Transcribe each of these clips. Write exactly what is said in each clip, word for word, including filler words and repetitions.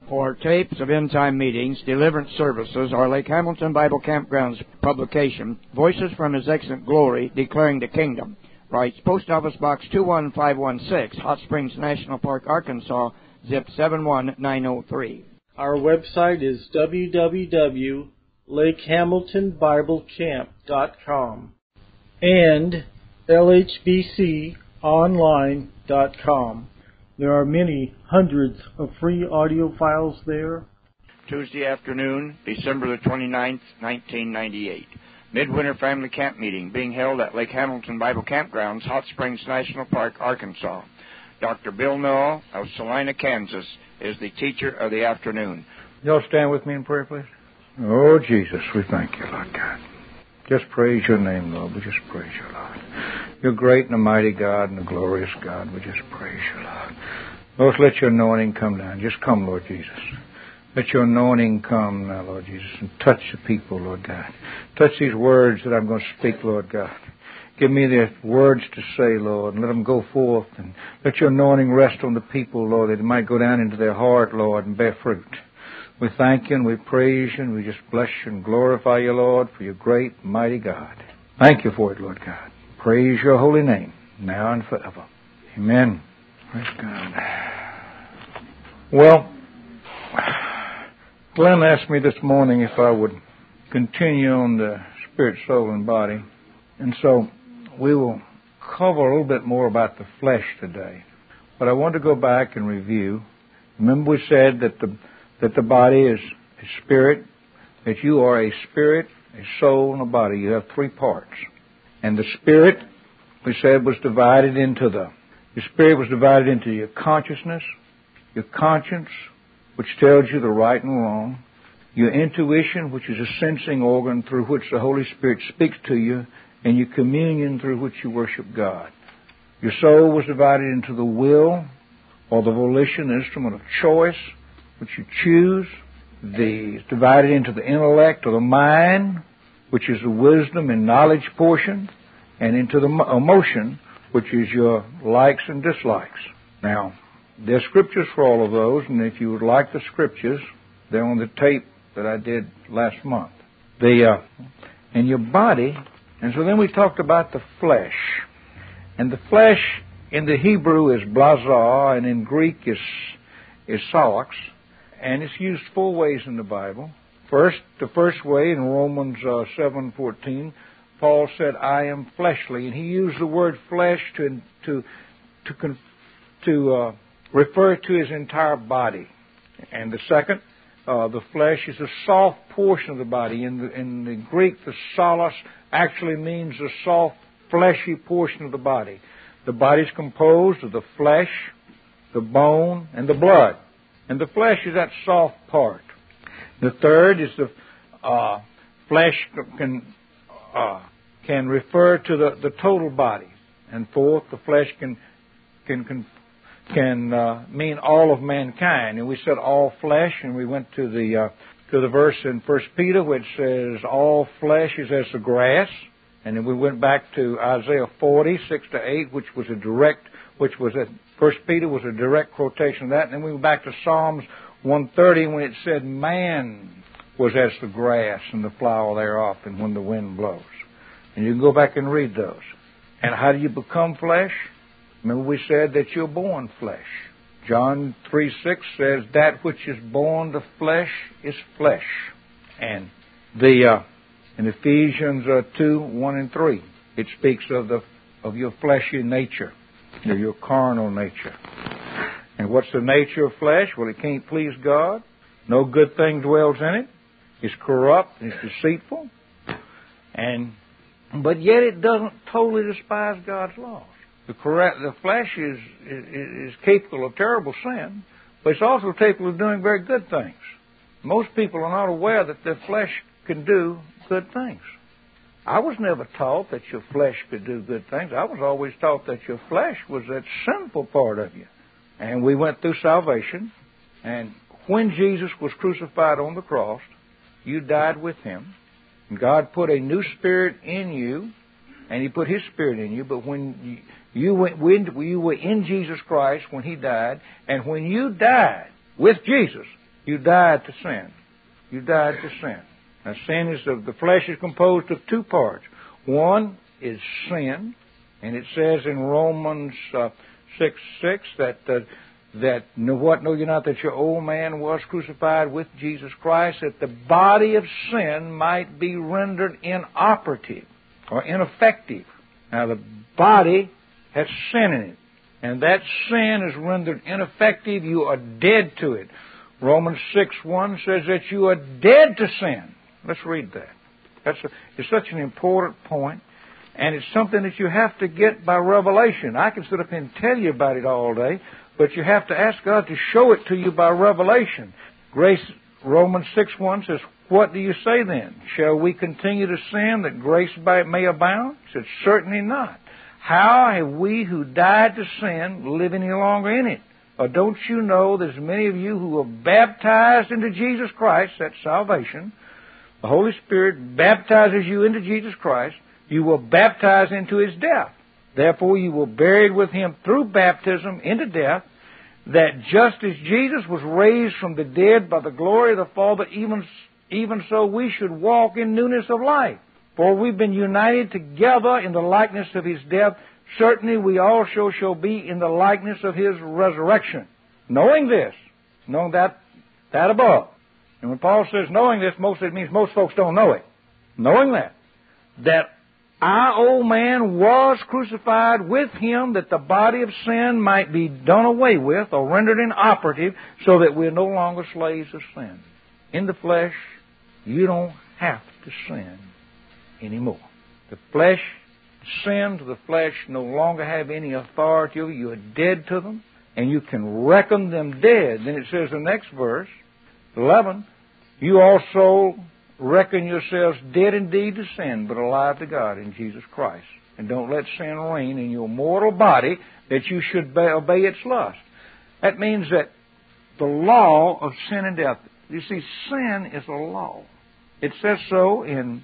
For tapes of end-time meetings, deliverance services, or Lake Hamilton Bible Campground's publication, Voices from His Excellent Glory, Declaring the Kingdom, writes Post Office Box two one five one six, Hot Springs National Park, Arkansas, zip seven one nine zero three. Our website is w w w dot lake hamilton bible camp dot com and l h b c online dot com. There are many hundreds of free audio files there. Tuesday afternoon, December the twenty-ninth, nineteen ninety-eight. Midwinter Family Camp Meeting being held at Lake Hamilton Bible Campgrounds, Hot Springs National Park, Arkansas. Doctor Bill Noel of Salina, Kansas, is the teacher of the afternoon. Y'all stand with me in prayer, please. Oh, Jesus, we thank you, Lord God. Just praise your name, Lord. We just praise you, Lord. You're great and a mighty God and a glorious God. We just praise you, Lord. Lord, let your anointing come down. Just come, Lord Jesus. Let your anointing come now, Lord Jesus, and touch the people, Lord God. Touch these words that I'm going to speak, Lord God. Give me the words to say, Lord, and let them go forth. And let your anointing rest on the people, Lord, that it might go down into their heart, Lord, and bear fruit. We thank you and we praise you and we just bless you and glorify you, Lord, for your great, mighty God. Thank you for it, Lord God. Praise your holy name, now and forever. Amen. Praise God. Well, Glenn asked me this morning if I would continue on the spirit, soul, and body. And so we will cover a little bit more about the flesh today. But I want to go back and review. Remember we said that the that the body is a spirit, that you are a spirit, a soul, and a body. You have three parts. And the spirit, we said, was divided into the, the spirit was divided into your consciousness, your conscience, which tells you the right and wrong, your intuition, which is a sensing organ through which the Holy Spirit speaks to you, and your communion through which you worship God. Your soul was divided into the will, or the volition, the instrument of choice, which you choose. The divided into the intellect, or the mind, which is the wisdom and knowledge portion, and into the emotion, which is your likes and dislikes. Now, there are scriptures for all of those, and if you would like the scriptures, they're on the tape that I did last month. The uh, and your body, and so then we talked about the flesh. And the flesh in the Hebrew is blazar, and in Greek is is sarx, and it's used four ways in the Bible. First, the first way in Romans uh, seven fourteen, Paul said, "I am fleshly," and he used the word flesh to to to con- to uh, refer to his entire body. And the second, uh, the flesh is a soft portion of the body. In the in the Greek, the solos actually means the soft, fleshy portion of the body. The body is composed of the flesh, the bone, and the blood. And the flesh is that soft part. The third is the uh, flesh can uh, can refer to the, the total body. And fourth, the flesh can can can, can uh, mean all of mankind. And we said all flesh, and we went to the uh, to the verse in First Peter which says all flesh is as the grass. And then we went back to Isaiah forty, six to eight, which was a direct, which was a, First Peter was a direct quotation of that. And then we went back to Psalms one thirty when it said man was as the grass and the flower thereof and when the wind blows. And you can go back and read those. And how do you become flesh? Remember we said that you're born flesh. John three six says that which is born of flesh is flesh. And the... Uh, In Ephesians uh, two, one and three, it speaks of the of your fleshy nature, or your carnal nature. And what's the nature of flesh? Well, it can't please God. No good thing dwells in it. It's corrupt. It's deceitful. And but yet it doesn't totally despise God's laws. The correct, the flesh is, is is capable of terrible sin, but it's also capable of doing very good things. Most people are not aware that their flesh can do good things. I was never taught that your flesh could do good things. I was always taught that your flesh was that sinful part of you. And we went through salvation, and when Jesus was crucified on the cross, you died with him. And God put a new spirit in you, and he put his spirit in you. But when you, you went, when you were in Jesus Christ when he died, and when you died with Jesus, You died to sin. You died to sin. Now, sin is of the flesh is composed of two parts. One is sin, and it says in Romans uh, six six that uh, that know what know you not that your old man was crucified with Jesus Christ, that the body of sin might be rendered inoperative or ineffective. Now, the body has sin in it, and that sin is rendered ineffective. You are dead to it. Romans six one says that you are dead to sin. Let's read that. That's a, it's such an important point, and it's something that you have to get by revelation. I can sit up here and tell you about it all day, but you have to ask God to show it to you by revelation. Grace, Romans six one says, what do you say then? Shall we continue to sin that grace may abound? He said, certainly not. How have we who died to sin live any longer in it? Or don't you know there's many of you who were baptized into Jesus Christ, that's salvation. The Holy Spirit baptizes you into Jesus Christ. You were baptized into His death. Therefore you were buried with Him through baptism into death, that just as Jesus was raised from the dead by the glory of the Father, even, even so we should walk in newness of life. For we've been united together in the likeness of His death. Certainly we also shall be in the likeness of His resurrection. Knowing this, knowing that, that above. And when Paul says knowing this, most it means most folks don't know it. Knowing that, that our old man was crucified with Him, that the body of sin might be done away with or rendered inoperative, so that we're no longer slaves of sin. In the flesh, you don't have to sin anymore. The flesh, sins of the flesh no longer have any authority over you. You are dead to them, and you can reckon them dead. Then it says in the next verse, eleven, you also reckon yourselves dead indeed to sin, but alive to God in Jesus Christ. And don't let sin reign in your mortal body, that you should obey its lust. That means that the law of sin and death, you see, sin is a law. It says so in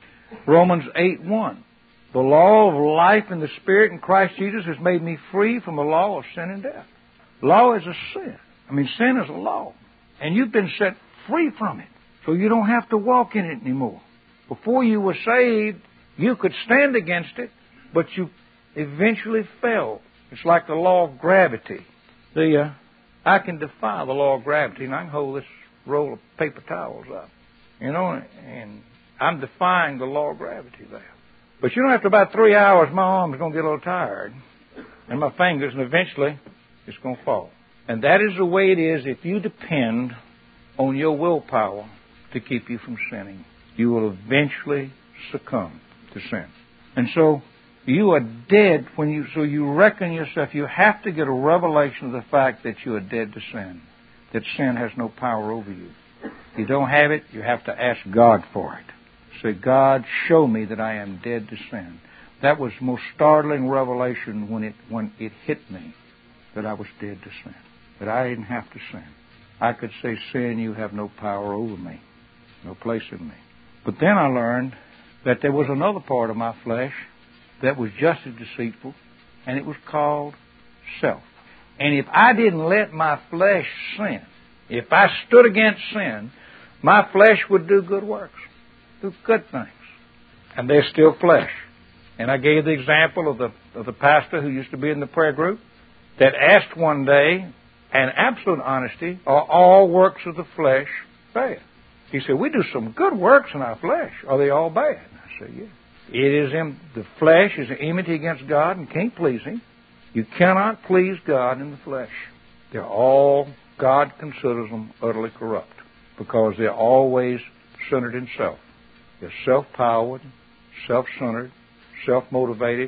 Romans eight one. The law of life in the Spirit in Christ Jesus has made me free from the law of sin and death. Law is a sin. I mean, sin is a law. And you've been set free from it. So you don't have to walk in it anymore. Before you were saved, you could stand against it, but you eventually fell. It's like the law of gravity. The, uh, I can defy the law of gravity, and I can hold this roll of paper towels up. You know, and I'm defying the law of gravity there. But you know, after about three hours, my arm's going to get a little tired, and my fingers, and eventually it's going to fall. And that is the way it is if you depend on your willpower to keep you from sinning. You will eventually succumb to sin. And so you are dead when you, so you reckon yourself, you have to get a revelation of the fact that you are dead to sin, that sin has no power over you. If you don't have it, you have to ask God for it. Say, God, show me that I am dead to sin. That was the most startling revelation when it, when it hit me, that I was dead to sin, that I didn't have to sin. I could say, sin, you have no power over me, no place in me. But then I learned that there was another part of my flesh that was just as deceitful, and it was called self. And if I didn't let my flesh sin, if I stood against sin, my flesh would do good works, do good things. And they're still flesh. And I gave the example of the of the pastor who used to be in the prayer group that asked one day, in absolute honesty, are all works of the flesh bad? He said, we do some good works in our flesh. Are they all bad? I said, yeah. It is in, the flesh is an enmity against God and can't please Him. You cannot please God in the flesh. They're all, God considers them utterly corrupt because they're always centered in self. They're self-powered, self-centered, self-motivated,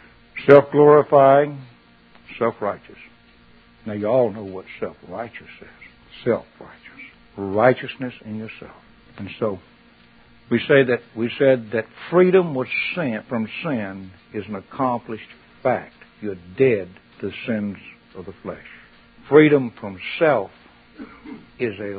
self-glorifying, self-righteous. Now, you all know what self-righteous is. Self-righteous. Righteousness in yourself. And so, we say that we said that freedom was sin, from sin is an accomplished fact. You're dead to the sins of the flesh. Freedom from self is a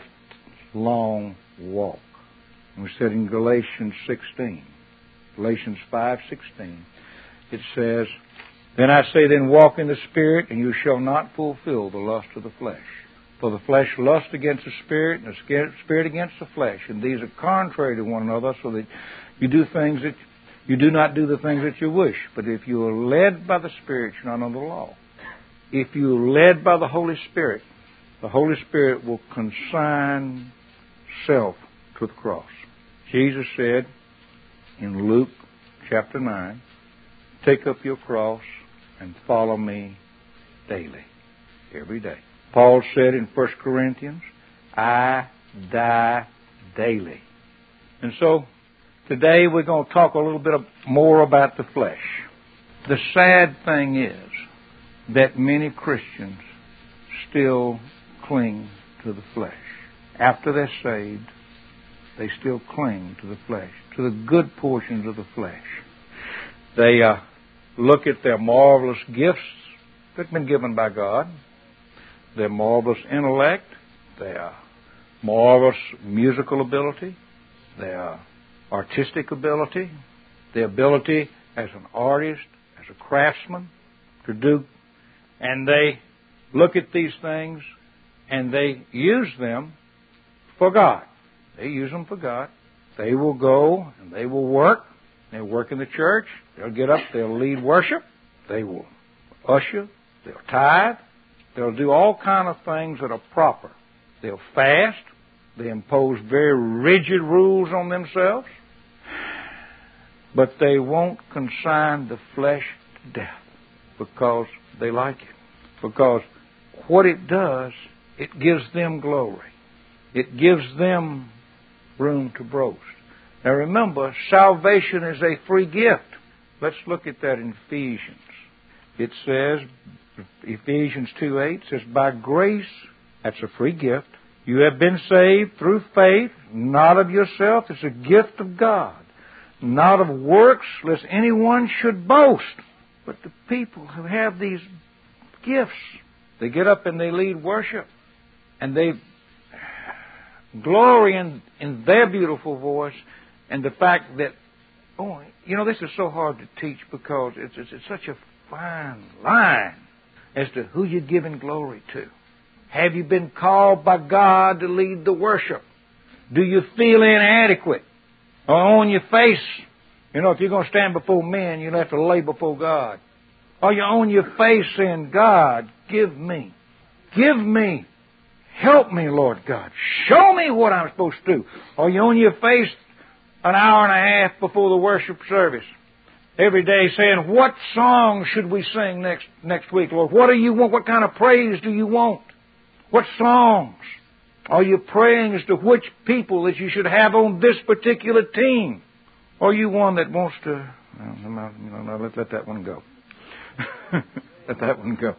lifelong walk. And we said in Galatians sixteen, Galatians five sixteen, it says, then I say, then walk in the Spirit, and you shall not fulfill the lust of the flesh. For the flesh lusts against the Spirit, and the Spirit against the flesh. And these are contrary to one another, so that you do things that you do not do the things that you wish. But if you are led by the Spirit, you're not under the law. If you are led by the Holy Spirit, the Holy Spirit will consign self to the cross. Jesus said in Luke chapter nine, take up your cross and follow me daily, every day. Paul said in First Corinthians, I die daily. And so today we're going to talk a little bit more about the flesh. The sad thing is that many Christians still cling to the flesh. After they're saved, they still cling to the flesh, to the good portions of the flesh. They uh, look at their marvelous gifts that have been given by God, their marvelous intellect, their marvelous musical ability, their artistic ability, their ability as an artist, as a craftsman, to do, and they look at these things and they use them for God. They use them for God. They will go and they will work. They'll work in the church. They'll get up. They'll lead worship. They will usher. They'll tithe. They'll do all kind of things that are proper. They'll fast. They impose very rigid rules on themselves. But they won't consign the flesh to death because they like it. Because what it does, it gives them glory. It gives them room to boast. Now remember, salvation is a free gift. Let's look at that in Ephesians. It says, Ephesians two eight says, by grace, that's a free gift, you have been saved through faith, not of yourself. It's a gift of God, not of works, lest anyone should boast. But the people who have these gifts, they get up and they lead worship, and they glory in, in their beautiful voice, and the fact that, oh, you know, this is so hard to teach because it's, it's, it's such a fine line as to who you're giving glory to. Have you been called by God to lead the worship? Do you feel inadequate or on your face? You know, if you're going to stand before men, you'll have to lay before God. Or you're on your face saying, God, give me. Give me. Help me, Lord God. Show me what I'm supposed to do. Or you're on your face an hour and a half before the worship service, every day saying, what song should we sing next next week, Lord? What do you want? What kind of praise do you want? What songs? Are you praying as to which people that you should have on this particular team? Or are you one that wants to... No, no, no, no, let, let that one go. Let that one go.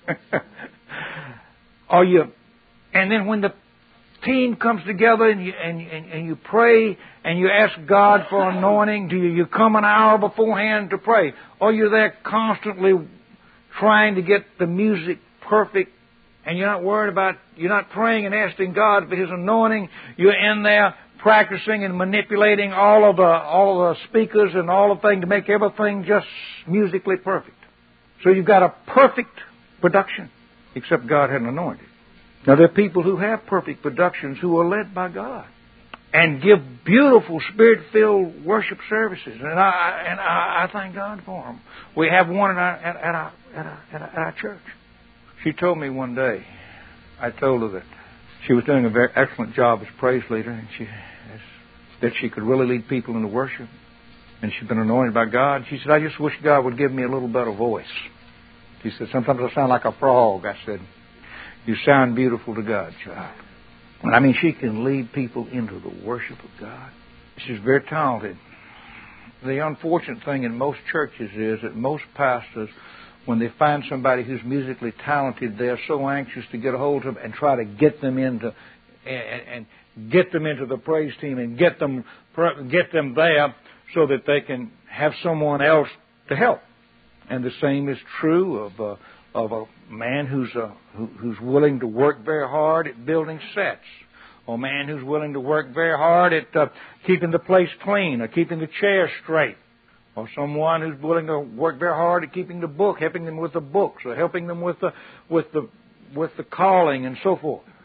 Are you... And then when the team comes together and you, and, and, and you pray and you ask God for anointing, do you, you come an hour beforehand to pray? Or you're there constantly trying to get the music perfect, and you're not worried about, you're not praying and asking God for His anointing. You're in there practicing and manipulating all of the, all of the speakers and all the things to make everything just musically perfect. So you've got a perfect production, except God hadn't anointed. Now, there are people who have perfect productions who are led by God and give beautiful Spirit-filled worship services, and I and I, I thank God for them. We have one at our, at, at, our, at, our, at, our, at our church. She told me one day, I told her that she was doing a very excellent job as praise leader, and she that she could really lead people into worship, and she'd been anointed by God. She said, I just wish God would give me a little better voice. She said, sometimes I sound like a frog. I said, you sound beautiful to God, child. And I mean, she can lead people into the worship of God. She's very talented. The unfortunate thing in most churches is that most pastors, when they find somebody who's musically talented, they're so anxious to get a hold of them and try to get them into and, and get them into the praise team and get them get them there so that they can have someone else to help. And the same is true of uh, of a man who's uh, who, who's willing to work very hard at building sets, or a man who's willing to work very hard at uh, keeping the place clean, or keeping the chair straight, or someone who's willing to work very hard at keeping the book, helping them with the books, or helping them with the with the with the calling and so forth.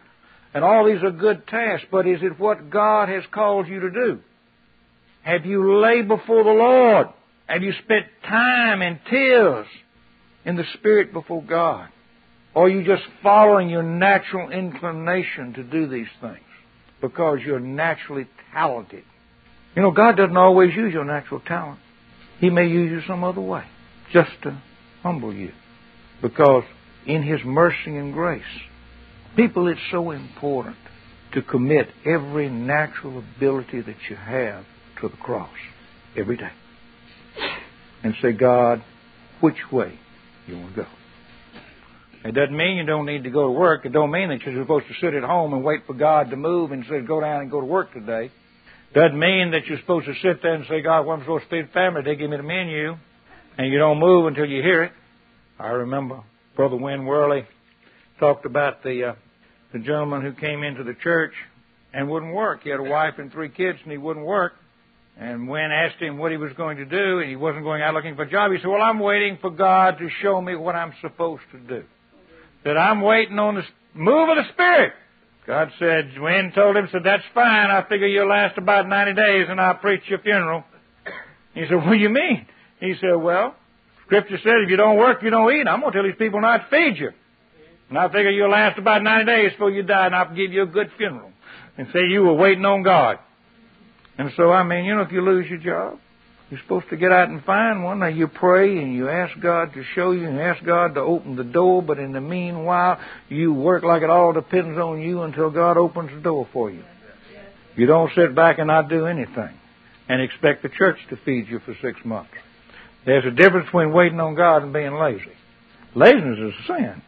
And all these are good tasks, but is it what God has called you to do? Have you laid before the Lord? Have you spent time and tears in the Spirit before God? Or are you just following your natural inclination to do these things because you're naturally talented? You know, God doesn't always use your natural talent. He may use you some other way just to humble you. Because in His mercy and grace, people, it's so important to commit every natural ability that you have to the cross every day. And say, God, which way you want to go? It doesn't mean you don't need to go to work. It don't mean that you're supposed to sit at home and wait for God to move and say, go down and go to work today. Doesn't mean that you're supposed to sit there and say, God, what am I supposed to feed the family? They give me the menu, and you don't move until you hear it. I remember Brother Wynn Worley talked about the uh, the gentleman who came into the church and wouldn't work. He had a wife and three kids, and he wouldn't work. And Wynn asked him what he was going to do, and he wasn't going out looking for a job. He said, well, I'm waiting for God to show me what I'm supposed to do. That I'm waiting on the move of the Spirit. God said, Wynn told him, said, that's fine. I figure you'll last about ninety days and I'll preach your funeral. He said, what do you mean? He said, well, Scripture said if you don't work, you don't eat. I'm going to tell these people not to feed you. And I figure you'll last about ninety days before you die and I'll give you a good funeral. And say you were waiting on God. And so, I mean, you know, if you lose your job, you're supposed to get out and find one. Now, you pray and you ask God to show you and ask God to open the door, but in the meanwhile, you work like it all depends on you until God opens the door for you. You don't sit back and not do anything and expect the church to feed you for six months. There's a difference between waiting on God and being lazy. Laziness is a sin.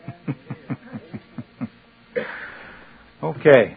Okay.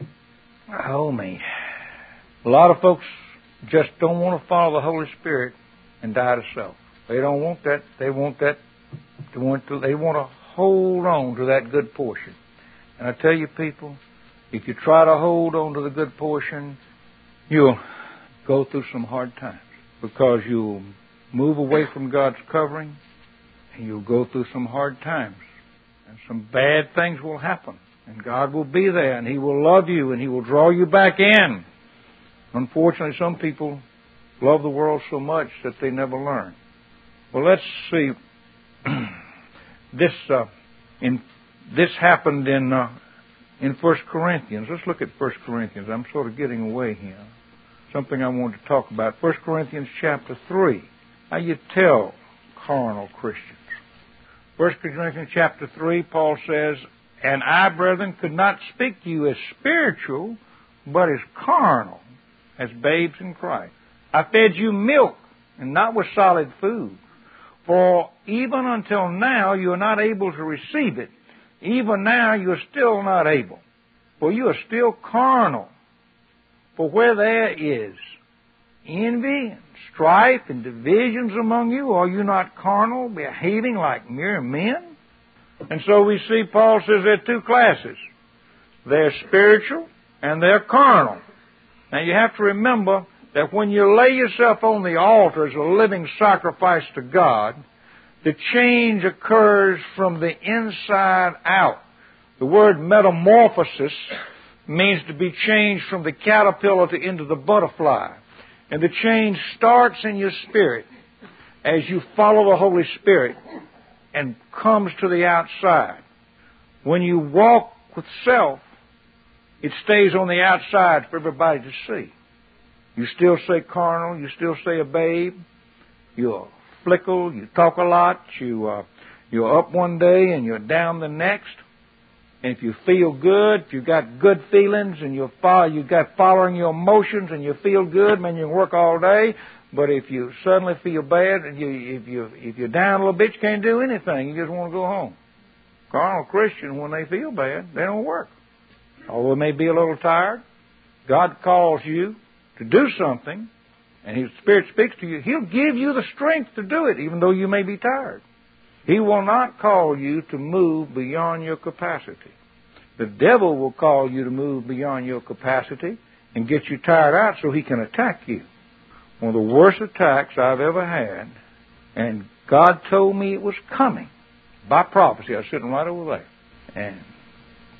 Oh, me. A lot of folks just don't want to follow the Holy Spirit and die to self. They don't want that. They want that. They want to, they want to hold on to that good portion. And I tell you, people, if you try to hold on to the good portion, you'll go through some hard times because you'll move away from God's covering and you'll go through some hard times. And some bad things will happen. And God will be there and He will love you and He will draw you back in. Unfortunately, some people love the world so much that they never learn. Well, let's see. this uh, in this happened in uh, in First Corinthians. Let's look at First Corinthians. I'm sort of getting away here. Something I wanted to talk about. First Corinthians chapter three. How you tell carnal Christians. First Corinthians chapter three, Paul says, "And I, brethren, could not speak to you as spiritual, but as carnal, as babes in Christ. I fed you milk, and not with solid food. For even until now you are not able to receive it. Even now you are still not able. For you are still carnal. For where there is envy, and strife, and divisions among you, are you not carnal, behaving like mere men?" And so we see Paul says there are two classes. They're spiritual and they're carnal. Now you have to remember that when you lay yourself on the altar as a living sacrifice to God, the change occurs from the inside out. The word metamorphosis means to be changed from the caterpillar to into the butterfly. And the change starts in your spirit as you follow the Holy Spirit and comes to the outside. When you walk with self, it stays on the outside for everybody to see. You still say carnal. You still say a babe. You're fickle. You talk a lot. You, uh, you're up one day and you're down the next. And if you feel good, if you've got good feelings and you're follow, you've got following your emotions and you feel good, man, you can work all day. But if you suddenly feel bad and you, if, you, if you're down a little bit, you can't do anything. You just want to go home. Carnal Christians, when they feel bad, they don't work. Although they may be a little tired, God calls you to do something, and His Spirit speaks to you. He'll give you the strength to do it, even though you may be tired. He will not call you to move beyond your capacity. The devil will call you to move beyond your capacity and get you tired out so he can attack you. One of the worst attacks I've ever had, and God told me it was coming by prophecy. I was sitting right over there. And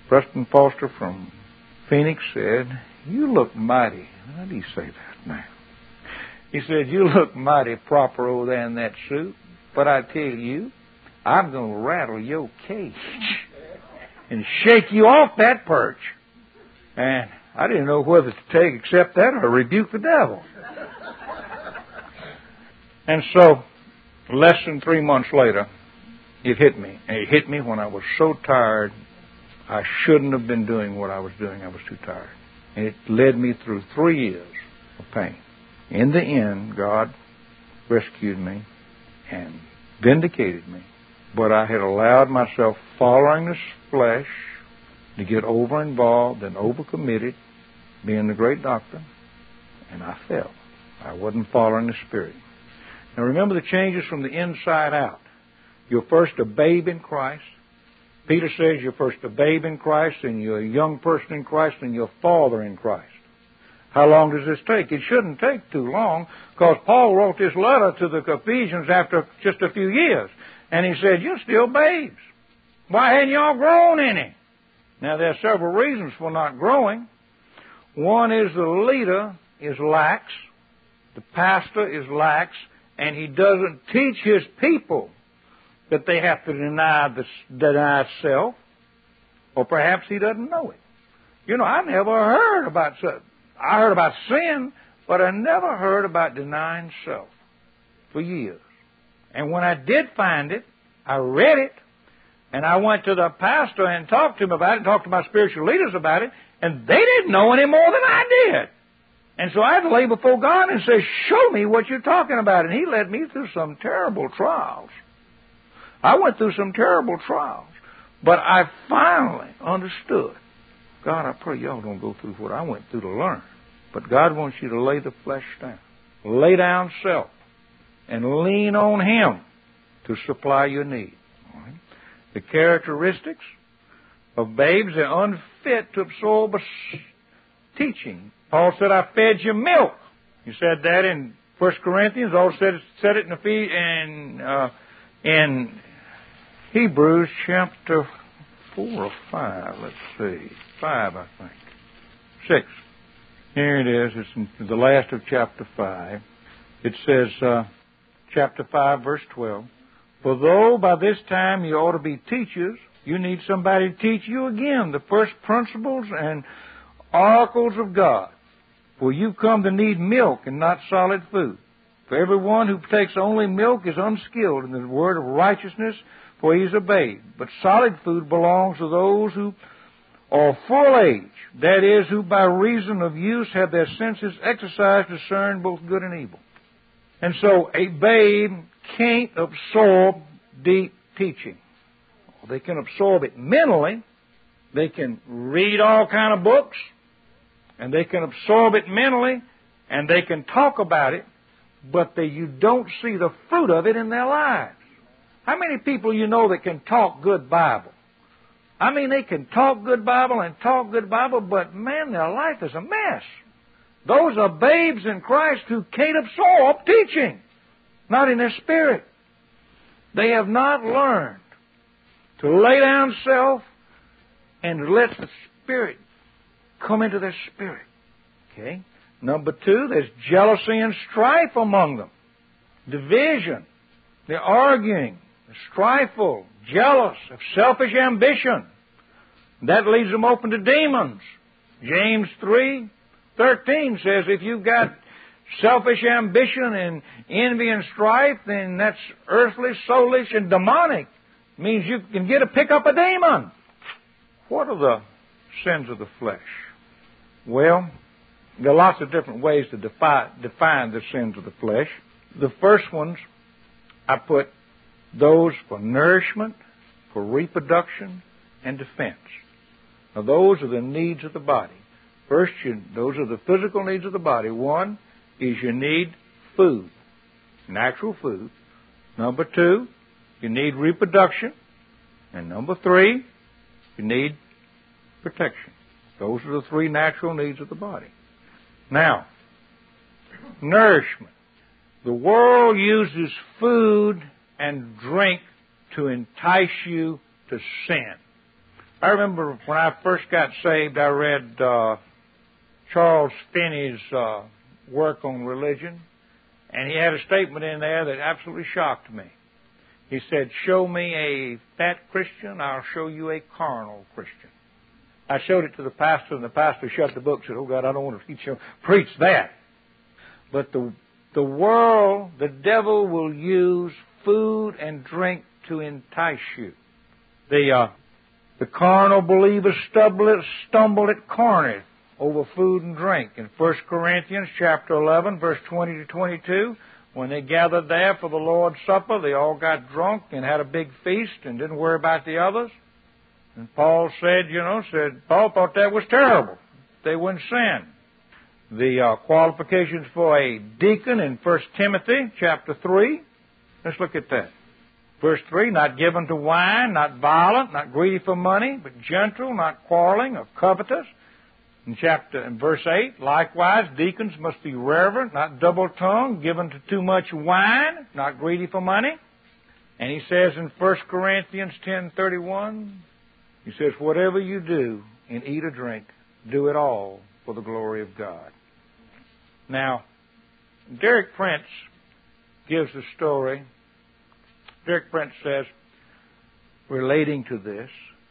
Preston Foster from Phoenix said, "You look mighty." How do you say that now? He said, "You look mighty proper over there in that suit, but I tell you, I'm going to rattle your cage and shake you off that perch." And I didn't know whether to take except that or rebuke the devil. And so, less than three months later, it hit me. And it hit me when I was so tired, I shouldn't have been doing what I was doing. I was too tired. And it led me through three years of pain. In the end, God rescued me and vindicated me. But I had allowed myself, following the flesh, to get over-involved and over-committed, being the great doctor, and I fell. I wasn't following the Spirit. Now remember the changes from the inside out. You're first a babe in Christ. Peter says you're first a babe in Christ, and you're a young person in Christ, and you're a father in Christ. How long does this take? It shouldn't take too long, because Paul wrote this letter to the Ephesians after just a few years. And he said, "You're still babes. Why hadn't y'all grown any?" Now, there are several reasons for not growing. One is the leader is lax, the pastor is lax, and he doesn't teach his people that they have to deny the, deny self, or perhaps he doesn't know it. You know, I never heard about, I heard about sin, but I never heard about denying self for years. And when I did find it, I read it, and I went to the pastor and talked to him about it, talked to my spiritual leaders about it, and they didn't know any more than I did. And so I had to lay before God and say, "Show me what you're talking about." And he led me through some terrible trials. I went through some terrible trials. But I finally understood. God, I pray y'all don't go through what I went through to learn. But God wants you to lay the flesh down. Lay down self. And lean on Him to supply your need. All right? The characteristics of babes are unfit to absorb a teaching. Paul said, "I fed you milk." He said that in First Corinthians. Also said, said it in, in, uh, in Hebrews chapter four or five. Let's see. Five, I think. Six. Here it is. It's in the last of chapter five. It says, uh, chapter five, verse twelve, "For though by this time you ought to be teachers, you need somebody to teach you again the first principles and oracles of God. For you've come to need milk and not solid food. For everyone who takes only milk is unskilled in the word of righteousness, for he is a babe. But solid food belongs to those who are full age, that is, who by reason of use have their senses exercised to discern both good and evil." And so a babe can't absorb deep teaching. They can absorb it mentally. They can read all kind of books, and they can absorb it mentally, and they can talk about it, but they, you don't see the fruit of it in their lives. How many people you know that can talk good Bible? I mean, they can talk good Bible and talk good Bible, but man, their life is a mess. Those are babes in Christ who can't absorb teaching, not in their spirit. They have not learned to lay down self and let the Spirit come into their spirit. Okay? Number two, there's jealousy and strife among them. Division. They're arguing. They're strifeful, jealous, of selfish ambition. That leaves them open to demons. James three thirteen says if you've got selfish ambition and envy and strife, then that's earthly, soulish, and demonic. It means you can get to pick up a demon. What are the sins of the flesh? Well, there are lots of different ways to defi- define the sins of the flesh. The first ones, I put those for nourishment, for reproduction, and defense. Now, those are the needs of the body. First, you, those are the physical needs of the body. One is you need food, natural food. Number two, you need reproduction. And number three, you need protection. Those are the three natural needs of the body. Now, nourishment. The world uses food and drink to entice you to sin. I remember when I first got saved, I read uh, Charles Finney's uh, work on religion, and he had a statement in there that absolutely shocked me. He said, "Show me a fat Christian, I'll show you a carnal Christian." I showed it to the pastor, and the pastor shut the book and said, "Oh, God, I don't want to teach you, preach that." But the the world, the devil will use food and drink to entice you. The uh, the carnal believers stumble, stumble at Corinth over food and drink. In First Corinthians chapter eleven, verse twenty to twenty-two, when they gathered there for the Lord's Supper, they all got drunk and had a big feast and didn't worry about the others. And Paul said, you know, said, Paul thought that was terrible. They wouldn't sin. The uh, qualifications for a deacon in First Timothy chapter three. Let's look at that. Verse three, not given to wine, not violent, not greedy for money, but gentle, not quarreling or covetous. In chapter, in verse eight, likewise, deacons must be reverent, not double-tongued, given to too much wine, not greedy for money. And he says in First Corinthians ten thirty-one, he says, whatever you do in eat or drink, do it all for the glory of God. Now, Derek Prince gives a story. Derek Prince says, relating to this,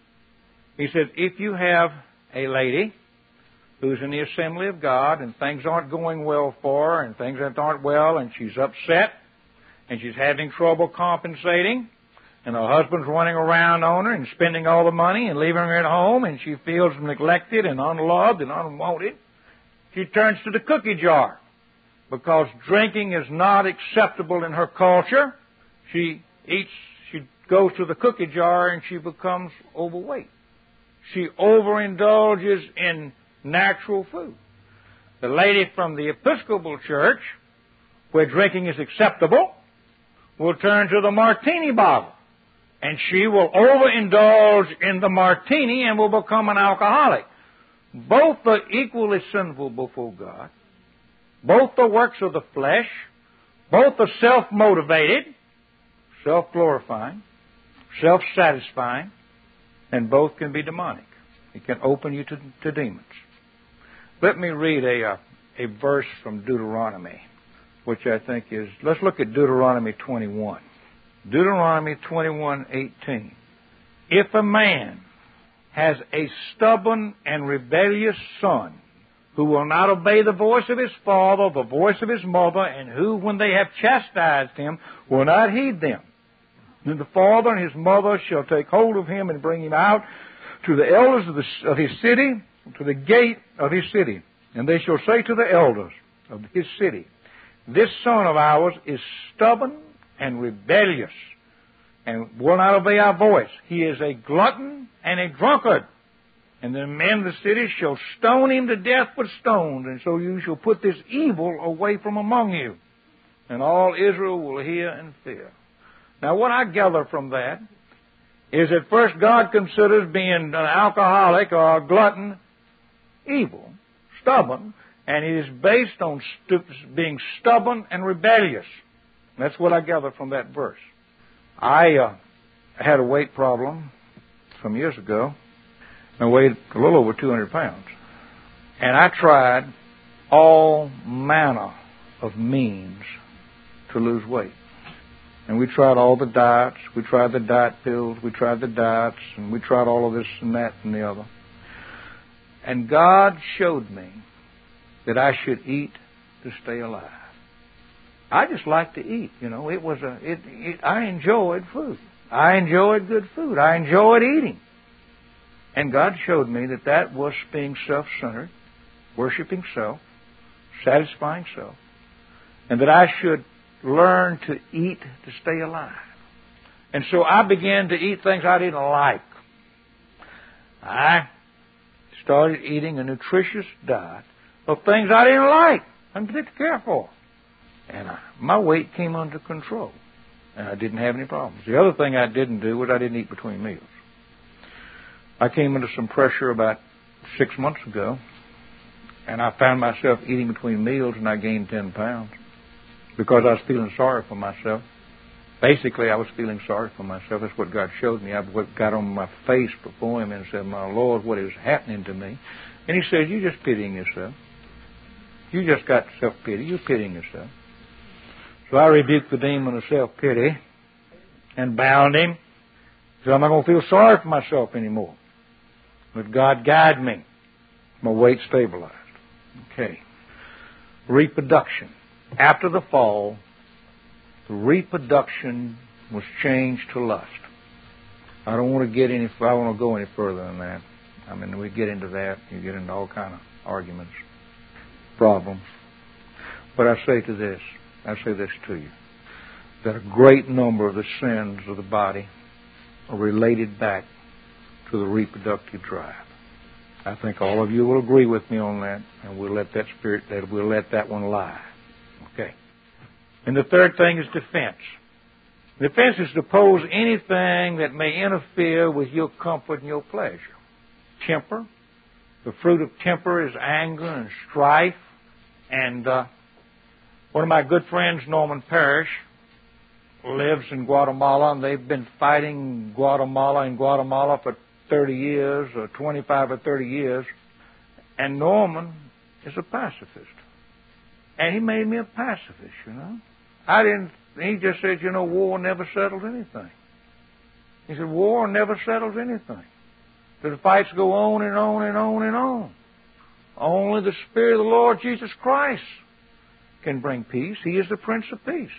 he says, if you have a lady who's in the assembly of God and things aren't going well for her and things aren't well and she's upset and she's having trouble compensating and her husband's running around on her and spending all the money and leaving her at home and she feels neglected and unloved and unwanted, she turns to the cookie jar because drinking is not acceptable in her culture. She eats, she goes to the cookie jar and she becomes overweight. She overindulges in natural food. The lady from the Episcopal Church, where drinking is acceptable, will turn to the martini bottle, and she will overindulge in the martini and will become an alcoholic. Both are equally sinful before God. Both are works of the flesh. Both are self-motivated, self-glorifying, self-satisfying, and both can be demonic. It can open you to, to demons. Let me read a, uh, a verse from Deuteronomy, which I think is, let's look at Deuteronomy twenty-one. Deuteronomy twenty-one eighteen. If a man has a stubborn and rebellious son who will not obey the voice of his father, the voice of his mother, and who, when they have chastised him, will not heed them, then the father and his mother shall take hold of him and bring him out to the elders of, the, of his city, to the gate of his city. And they shall say to the elders of his city, this son of ours is stubborn and rebellious, and will not obey our voice. He is a glutton and a drunkard. And the men of the city shall stone him to death with stones, and so you shall put this evil away from among you. And all Israel will hear and fear. Now, what I gather from that is that first God considers being an alcoholic or a glutton evil, stubborn, and it is based on stu- being stubborn and rebellious. That's what I gather from that verse. I uh, had a weight problem some years ago. I weighed a little over two hundred pounds. And I tried all manner of means to lose weight. And we tried all the diets. We tried the diet pills. We tried the diets. And we tried all of this and that and the other. And God showed me that I should eat to stay alive. I just like to eat, you know. It was a. It, it, I enjoyed food. I enjoyed good food. I enjoyed eating. And God showed me that that was being self-centered, worshiping self, satisfying self, and that I should learn to eat to stay alive. And so I began to eat things I didn't like. I started eating a nutritious diet of things I didn't like and didn't care for. And I, my weight came under control, and I didn't have any problems. The other thing I didn't do was I didn't eat between meals. I came under some pressure about six months ago, and I found myself eating between meals, and I gained ten pounds because I was feeling sorry for myself. Basically, I was feeling sorry for myself. That's what God showed me. I got on my face before Him and said, my Lord, what is happening to me? And He said, you're just pitying yourself. You just got self-pity. You're pitying yourself. So I rebuked the demon of self-pity and bound him. So I'm not going to feel sorry for myself anymore. Let God guide me. My weight stabilized. Okay. Reproduction. After the fall, the reproduction was changed to lust. I don't want to get any. I don't want to go any further than that. I mean, we get into that. You get into all kind of arguments, problems. But I say to this, I say this to you, that a great number of the sins of the body are related back to the reproductive drive. I think all of you will agree with me on that, and we'll let that spirit, that we'll let that one lie. Okay. And the third thing is defense. Defense is to oppose anything that may interfere with your comfort and your pleasure. Temper. The fruit of temper is anger and strife. And uh, one of my good friends, Norman Parrish, lives in Guatemala, and they've been fighting Guatemala in Guatemala for thirty years, or twenty-five or thirty years. And Norman is a pacifist. And he made me a pacifist, you know. I didn't, he just said, you know, war never settles anything. He said, war never settles anything. The fights go on and on and on and on. Only the Spirit of the Lord Jesus Christ can bring peace. He is the Prince of Peace.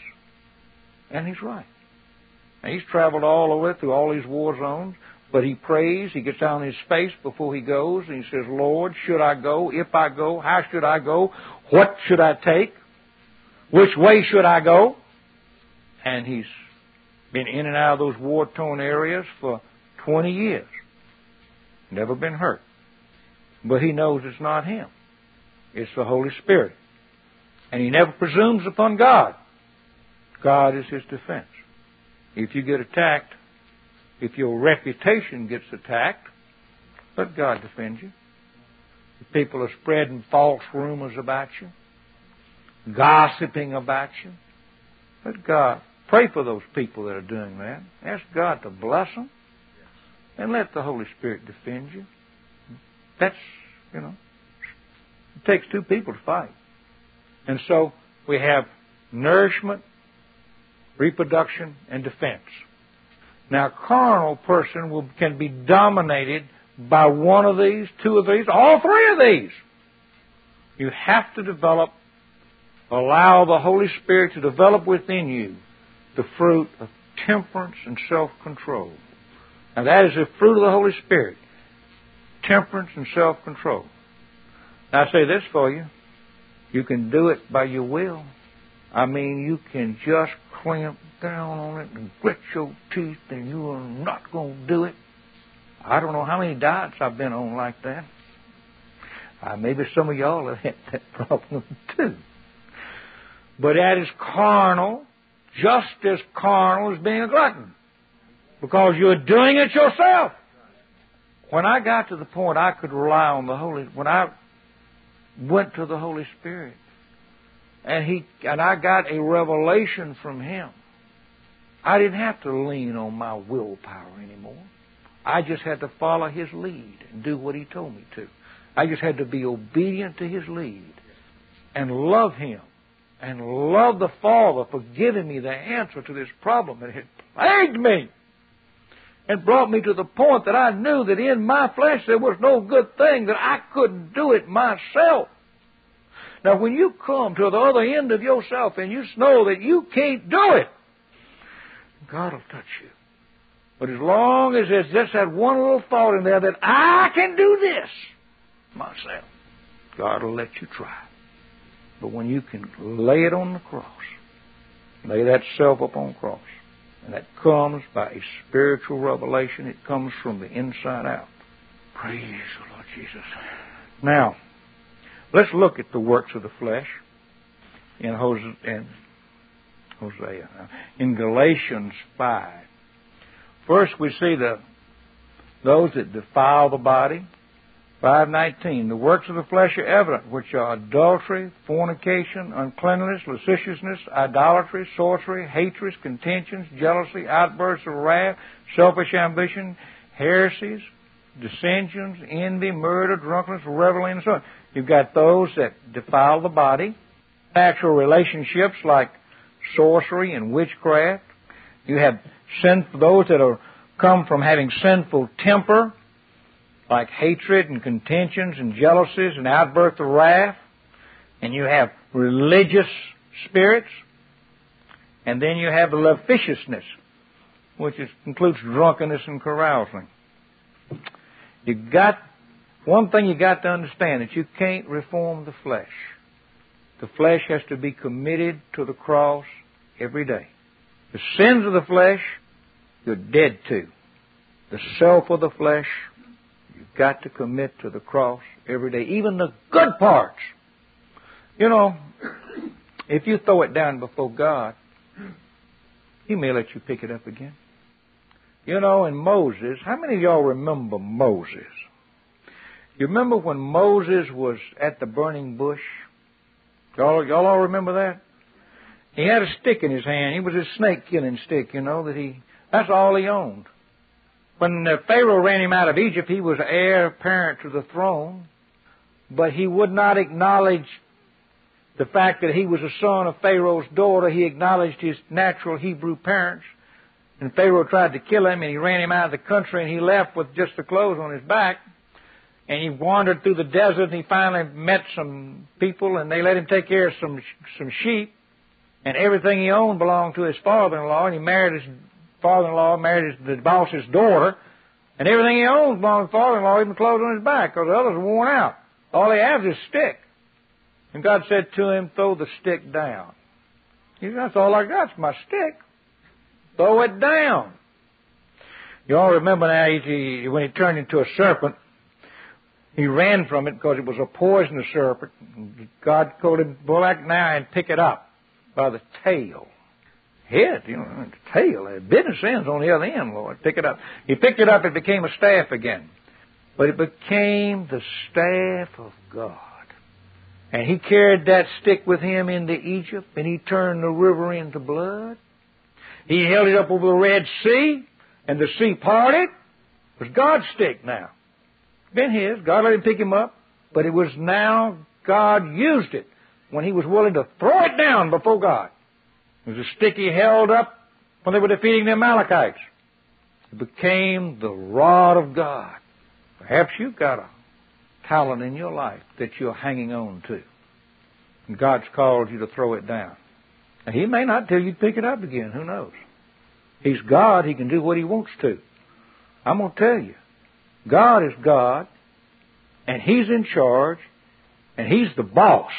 And he's right. And he's traveled all the way through all these war zones, but he prays, he gets down on his face before he goes, and he says, Lord, should I go? If I go, how should I go? What should I take? Which way should I go? And he's been in and out of those war-torn areas for twenty years. Never been hurt. But he knows it's not him. It's the Holy Spirit. And he never presumes upon God. God is his defense. If you get attacked, if your reputation gets attacked, let God defend you. If people are spreading false rumors about you, gossiping about you, let God pray for those people that are doing that. Ask God to bless them. And let the Holy Spirit defend you. That's, you know, it takes two people to fight. And so we have nourishment, reproduction, and defense. Now, a carnal person will, can be dominated by one of these, two of these, all three of these. You have to develop, allow the Holy Spirit to develop within you the fruit of temperance and self-control. Now, that is the fruit of the Holy Spirit. Temperance and self-control. Now, I say this for you. You can do it by your will. I mean, you can just clamp down on it and grit your teeth, and you are not going to do it. I don't know how many diets I've been on like that. Uh, maybe some of y'all have had that problem too. But that is carnal, just as carnal as being a glutton. Because you're doing it yourself. When I got to the point I could rely on the Holy, when I went to the Holy Spirit, and he and I got a revelation from Him, I didn't have to lean on my willpower anymore. I just had to follow His lead and do what He told me to. I just had to be obedient to His lead and love Him and love the Father for giving me the answer to this problem that had plagued me. And brought me to the point that I knew that in my flesh there was no good thing, that I couldn't do it myself. Now, when you come to the other end of yourself and you know that you can't do it, God will touch you. But as long as there's just that one little thought in there that I can do this myself, God will let you try. But when you can lay it on the cross, lay that self up on the cross, and that comes by a spiritual revelation. It comes from the inside out. Praise the Lord Jesus. Now, let's look at the works of the flesh in Hosea. In, Hosea. in Galatians five. First, we see the those that defile the body, five nineteen, the works of the flesh are evident, which are adultery, fornication, uncleanness, lasciviousness, idolatry, sorcery, hatreds, contentions, jealousy, outbursts of wrath, selfish ambition, heresies, dissensions, envy, murder, drunkenness, revelry, and so on. You've got those that defile the body, natural relationships like sorcery and witchcraft. You have sin, those that are come from having sinful temper, like hatred and contentions and jealousies and outbursts of wrath. And you have religious spirits. And then you have lasciviousness, which is, includes drunkenness and carousing. You got one thing you got to understand, that you can't reform the flesh. The flesh has to be committed to the cross every day. The sins of the flesh, you're dead to. The self of the flesh, you've got to commit to the cross every day. Even the good parts. You know, if you throw it down before God, He may let you pick it up again. You know, in Moses, how many of y'all remember Moses? You remember when Moses was at the burning bush? Y'all, y'all all remember that? He had a stick in his hand. He was a snake killing stick, you know, that he, that's all he owned. When uh, Pharaoh ran him out of Egypt, he was heir apparent to the throne, but he would not acknowledge the fact that he was a son of Pharaoh's daughter. He acknowledged his natural Hebrew parents. And Pharaoh tried to kill him, and he ran him out of the country, and he left with just the clothes on his back. And he wandered through the desert, and he finally met some people, and they let him take care of some some sheep. And everything he owned belonged to his father-in-law, and he married his father-in-law, married his, the boss's daughter, and everything he owned belonged to his father-in-law, even the clothes on his back, because the others were worn out. All he has is a stick. And God said to him, throw the stick down. He said, that's all I got's my stick. Throw it down. You all remember now, he, when he turned into a serpent, he ran from it because it was a poisonous serpent. God told him, go back now and pick it up by the tail. Head, you know, the tail. The business ends on the other end, Lord. Pick it up. He picked it up, it became a staff again. But it became the staff of God. And he carried that stick with him into Egypt, and he turned the river into blood. He held it up over the Red Sea, and the sea parted. It was God's stick now. Been his. God let him pick him up, but it was now God used it when he was willing to throw it down before God. It was a stick he held up when they were defeating the Amalekites. It became the rod of God. Perhaps you've got a talent in your life that you're hanging on to, and God's called you to throw it down. And He may not tell you to pick it up again. Who knows? He's God. He can do what He wants to. I'm going to tell you, God is God, and He's in charge, and He's the boss.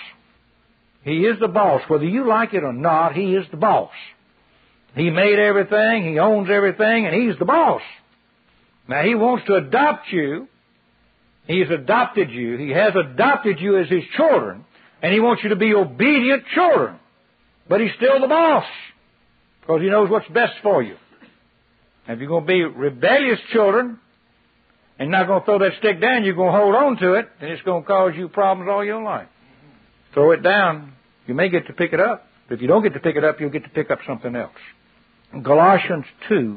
He is the boss. Whether you like it or not, He is the boss. He made everything, He owns everything, and He's the boss. Now, He wants to adopt you. He's adopted you. He has adopted you as His children, and He wants you to be obedient children. But He's still the boss, because He knows what's best for you. And if you're going to be rebellious children, and not going to throw that stick down, you're going to hold on to it, and it's going to cause you problems all your life. Throw it down. You may get to pick it up. But if you don't get to pick it up, you'll get to pick up something else. Colossians two.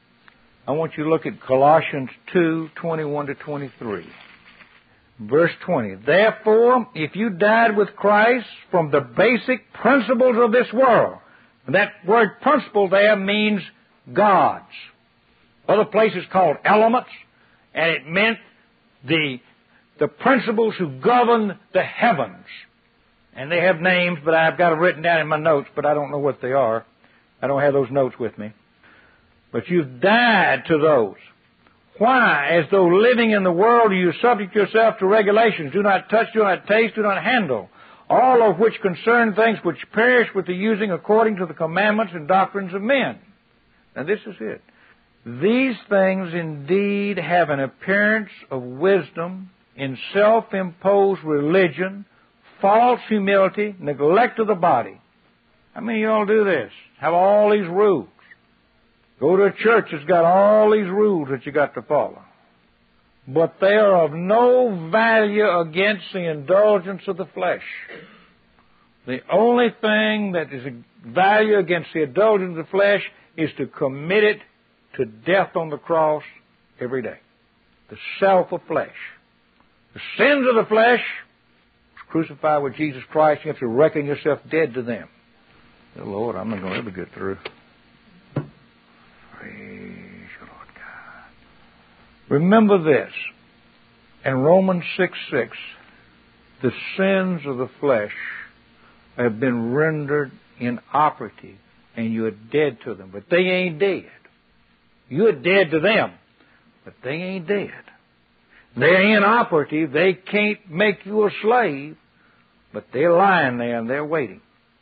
I want you to look at Colossians two, twenty-one to twenty-three. Verse twenty. Therefore, if you died with Christ from the basic principles of this world, and that word principle there means gods. Other places called elements, and it meant the, the principles who govern the heavens. And they have names, but I've got them written down in my notes, but I don't know what they are. I don't have those notes with me. But you've died to those. Why? As though living in the world, you subject yourself to regulations. Do not touch, do not taste, do not handle. All of which concern things which perish with the using according to the commandments and doctrines of men. Now this is it. These things indeed have an appearance of wisdom in self-imposed religion, false humility, neglect of the body. How many of you all do this? Have all these rules. Go to a church that's got all these rules that you got to follow. but they are of no value against the indulgence of the flesh. The only thing that is of value against the indulgence of the flesh is to commit it to death on the cross every day. The self of flesh. The sins of the flesh was crucified with Jesus Christ. You have to reckon yourself dead to them. Oh, Lord, I'm not going to ever get through. Praise you, Lord God. Remember this. In Romans six six, the sins of the flesh have been rendered inoperative, and you're dead to them. But they ain't dead. You're dead to them, but they ain't dead. They're inoperative. They can't make you a slave, but they're lying there and they're waiting.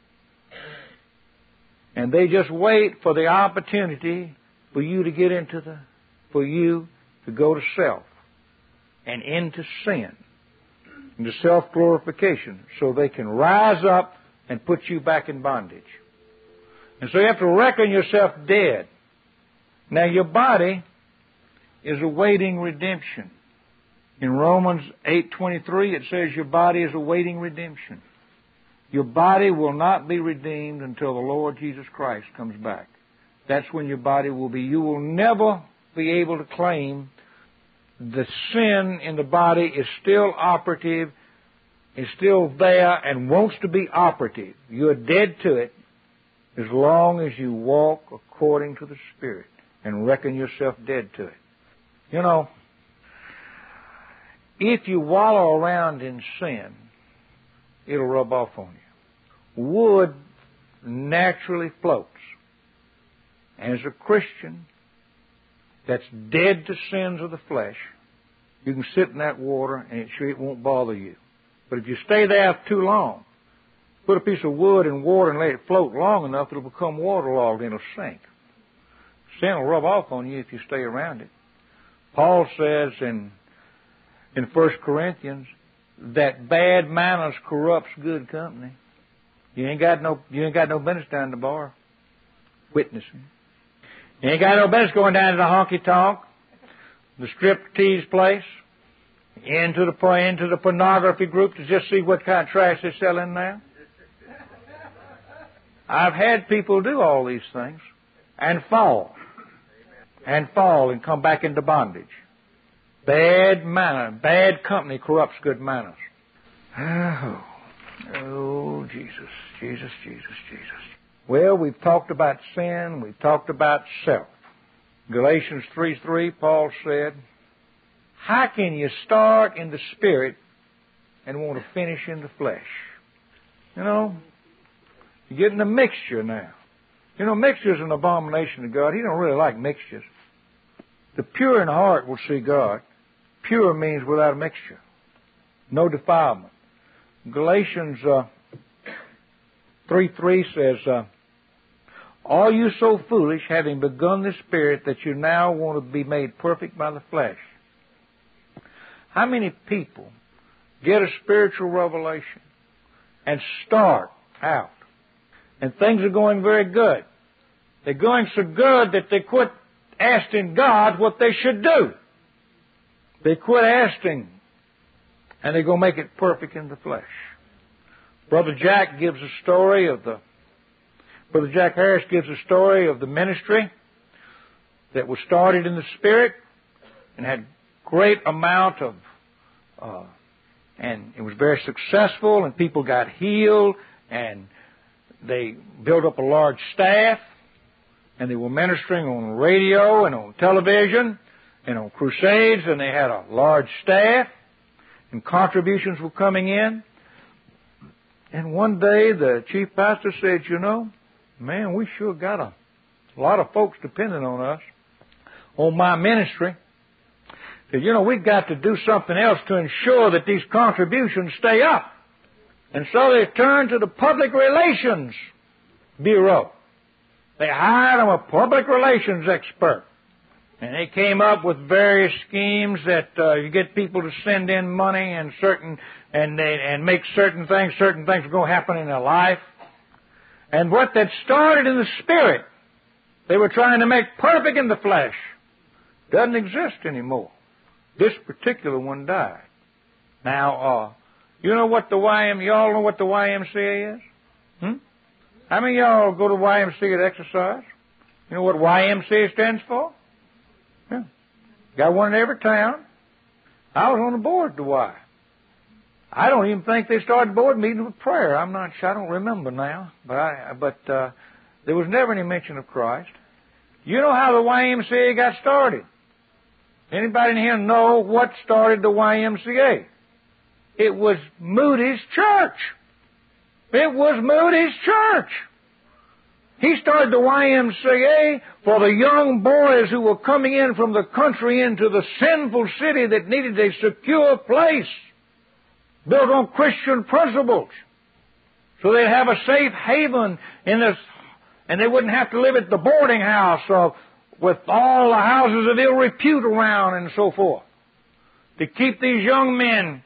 And they just wait for the opportunity for you to get into the, for you to go to self and into sin, into self-glorification, so they can rise up and put you back in bondage. And so you have to reckon yourself dead. Now your body is awaiting redemption. In Romans eight twenty-three, it says your body is awaiting redemption. Your body will not be redeemed until the Lord Jesus Christ comes back. That's when your body will be. You will never be able to claim the sin in the body is still operative, is still there, and wants to be operative. You're dead to it as long as you walk according to the Spirit and reckon yourself dead to it. You know, if you wallow around in sin, it'll rub off on you. Wood naturally floats. As a Christian that's dead to sins of the flesh, you can sit in that water and it sure it won't bother you. But if you stay there too long, put a piece of wood in water and let it float long enough, it'll become waterlogged and it'll sink. Sin will rub off on you if you stay around it. Paul says in in First Corinthians that bad manners corrupts good company. You ain't got no you ain't got no business down the bar witnessing. You ain't got no business going down to the honky tonk, the striptease place, into the into the pornography group to just see what kind of trash they sell in there. I've had people do all these things and fall. And fall and come back into bondage. Bad manner, bad company corrupts good manners. Oh, oh, Jesus, Jesus, Jesus, Jesus. Well, we've talked about sin. We've talked about self. Galatians three three, Paul said, how can you start in the Spirit and want to finish in the flesh? You know, you're getting a mixture now. You know, mixture is an abomination to God. He don't really like mixtures. The pure in heart will see God. Pure means without a mixture. No defilement. Galatians uh, three three says, uh, are you so foolish, having begun the Spirit, that you now want to be made perfect by the flesh? How many people get a spiritual revelation and start out, and things are going very good? They're going so good that they quit asking God what they should do. They quit asking, and they go make it perfect in the flesh. Brother Jack gives a story of the, Brother Jack Harris gives a story of the ministry that was started in the Spirit and had great amount of, uh, and it was very successful, and people got healed, and they built up a large staff, and they were ministering on radio and on television and on crusades, and they had a large staff, and contributions were coming in. And one day the chief pastor said, you know, man, we sure got a, a lot of folks depending on us, on my ministry. Said, you know, we've got to do something else to ensure that these contributions stay up. And so they turned to the Public Relations Bureau. They hired them a public relations expert. And they came up with various schemes that uh, you get people to send in money and certain and they, and make certain things, certain things are going to happen in their life. And what that started in the Spirit, they were trying to make perfect in the flesh, doesn't exist anymore. This particular one died. Now, uh, you know what the Y M, y'all know what the Y M C A is? Hmm? How many of y'all go to Y M C A to exercise? You know what Y M C A stands for? Yeah. Got one in every town. I was on the board at the Y. I don't even think they started board meetings with prayer. I'm not sure. I don't remember now. But I, but uh, there was never any mention of Christ. You know how the Y M C A got started? Anybody in here know what started the Y M C A? It was Moody's church. It was Moody's church. He started the Y M C A for the young boys who were coming in from the country into the sinful city that needed a secure place built on Christian principles, so they'd have a safe haven in this, and they wouldn't have to live at the boarding house or with all the houses of ill repute around and so forth. To keep these young men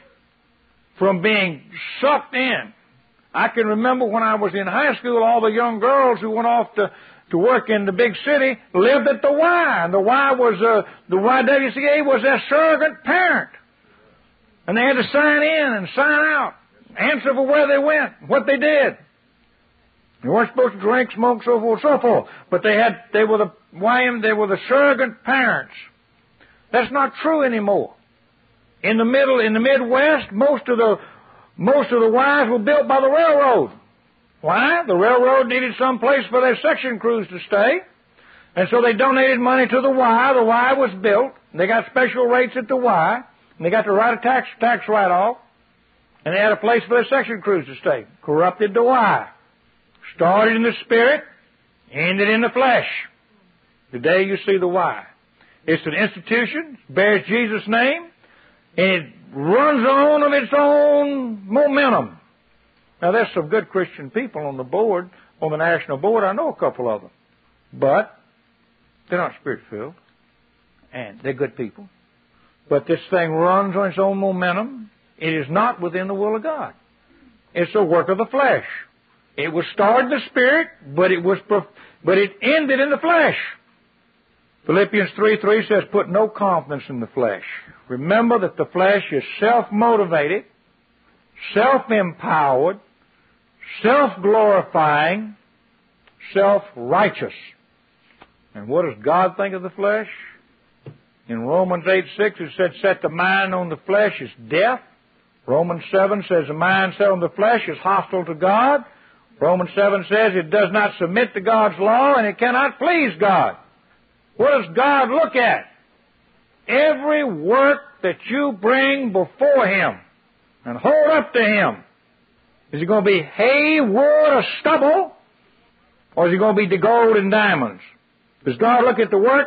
from being sucked in. I can remember when I was in high school, all the young girls who went off to, to work in the big city lived at the Y. And the Y was, uh, the Y W C A was their surrogate parent. And they had to sign in and sign out, answer for where they went, what they did. They weren't supposed to drink, smoke, so forth, so forth. But they had, they were the Y M, they were the surrogate parents. That's not true anymore. In the middle, in the Midwest, most of the, most of the Ys were built by the railroad. Why? The railroad needed some place for their section crews to stay. And so they donated money to the Y. The Y was built. They got special rates at the Y. And they got to write a tax, tax write-off. And they had a place for their section crews to stay. Corrupted the Y. Started in the spirit, ended in the flesh. Today you see the Y. It's an institution, bears Jesus' name, and it runs on of its own momentum. Now, there's some good Christian people on the board, on the national board. I know a couple of them. But they're not spirit-filled, and they're good people. But this thing runs on its own momentum. It is not within the will of God. It's a work of the flesh. It was started in the spirit, but it was, but it ended in the flesh. Philippians three three says, put no confidence in the flesh. Remember that the flesh is self-motivated, self-empowered, self-glorifying, self-righteous. And what does God think of the flesh? In Romans eight six it said, set the mind on the flesh is death. Romans seven says the mind set on the flesh is hostile to God. Romans seven says it does not submit to God's law and it cannot please God. What does God look at? Every work that you bring before Him and hold up to Him. Is it going to be hay, wood, or stubble? Or is it going to be the gold and diamonds? Does God look at the work?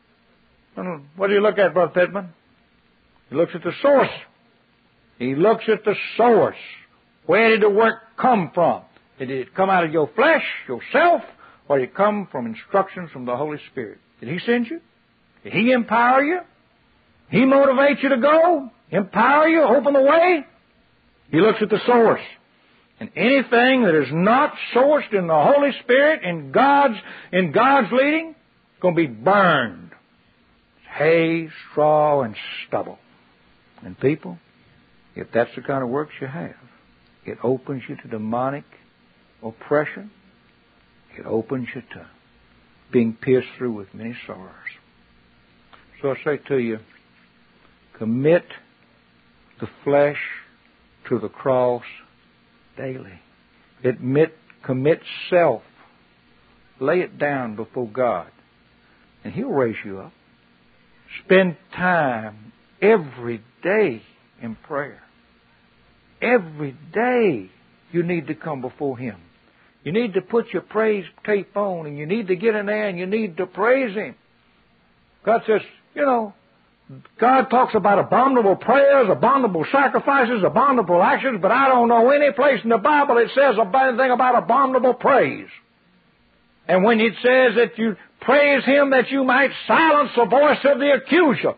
What do you look at, Brother Pittman? He looks at the source. He looks at the source. Where did the work come from? Did it come out of your flesh, yourself, or did it come from instructions from the Holy Spirit? Did He send you? Did He empower you? He motivates you to go? Empower you? Open the way? He looks at the source. And anything that is not sourced in the Holy Spirit, in God's, in God's leading, is going to be burned. Hay, straw, and stubble. And people, if that's the kind of works you have, it opens you to demonic oppression. It opens you to being pierced through with many sorrows. So I say to you, commit the flesh to the cross daily. Admit, commit self. Lay it down before God, and He'll raise you up. Spend time every day in prayer. Every day you need to come before Him. You need to put your praise tape on, and you need to get in there and you need to praise Him. God says, you know, God talks about abominable prayers, abominable sacrifices, abominable actions, but I don't know any place in the Bible that says anything about abominable praise. And when it says that you praise Him that you might silence the voice of the accuser,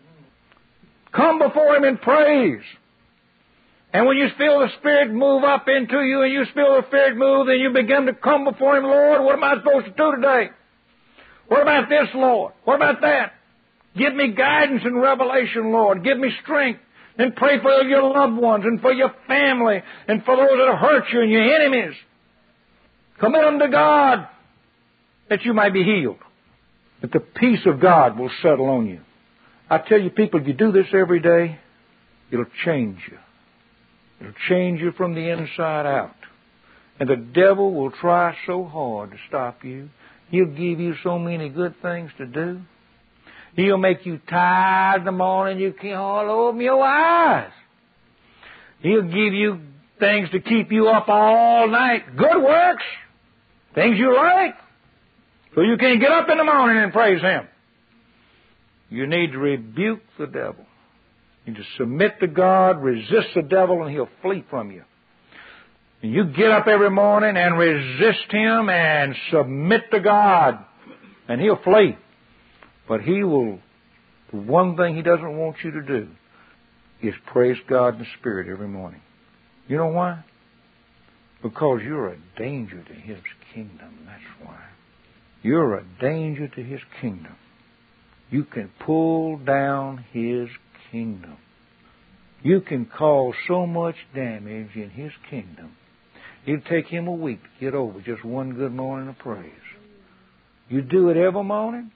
come before Him in praise. And when you feel the Spirit move up into you and you feel the Spirit move, then you begin to come before Him, Lord, what am I supposed to do today? What about this, Lord? What about that? Give me guidance and revelation, Lord. Give me strength. And pray for your loved ones and for your family and for those that have hurt you and your enemies. Commit them to God that you might be healed. That the peace of God will settle on you. I tell you, people, if you do this every day, it'll change you. It'll change you from the inside out. And the devil will try so hard to stop you. He'll give you so many good things to do. He'll make you tired in the morning. You can't hardly open your eyes. He'll give you things to keep you up all night. Good works. Things you like. So you can't get up in the morning and praise Him. You need to rebuke the devil. You need to submit to God, resist the devil, and he'll flee from you. And you get up every morning and resist him and submit to God, and he'll flee. But he will, the one thing he doesn't want you to do is praise God in the Spirit every morning. You know why? Because you're a danger to His kingdom. That's why. You're a danger to His kingdom. You can pull down His kingdom. You can cause so much damage in His kingdom. It'd take Him a week to get over just one good morning of praise. You do it every morning.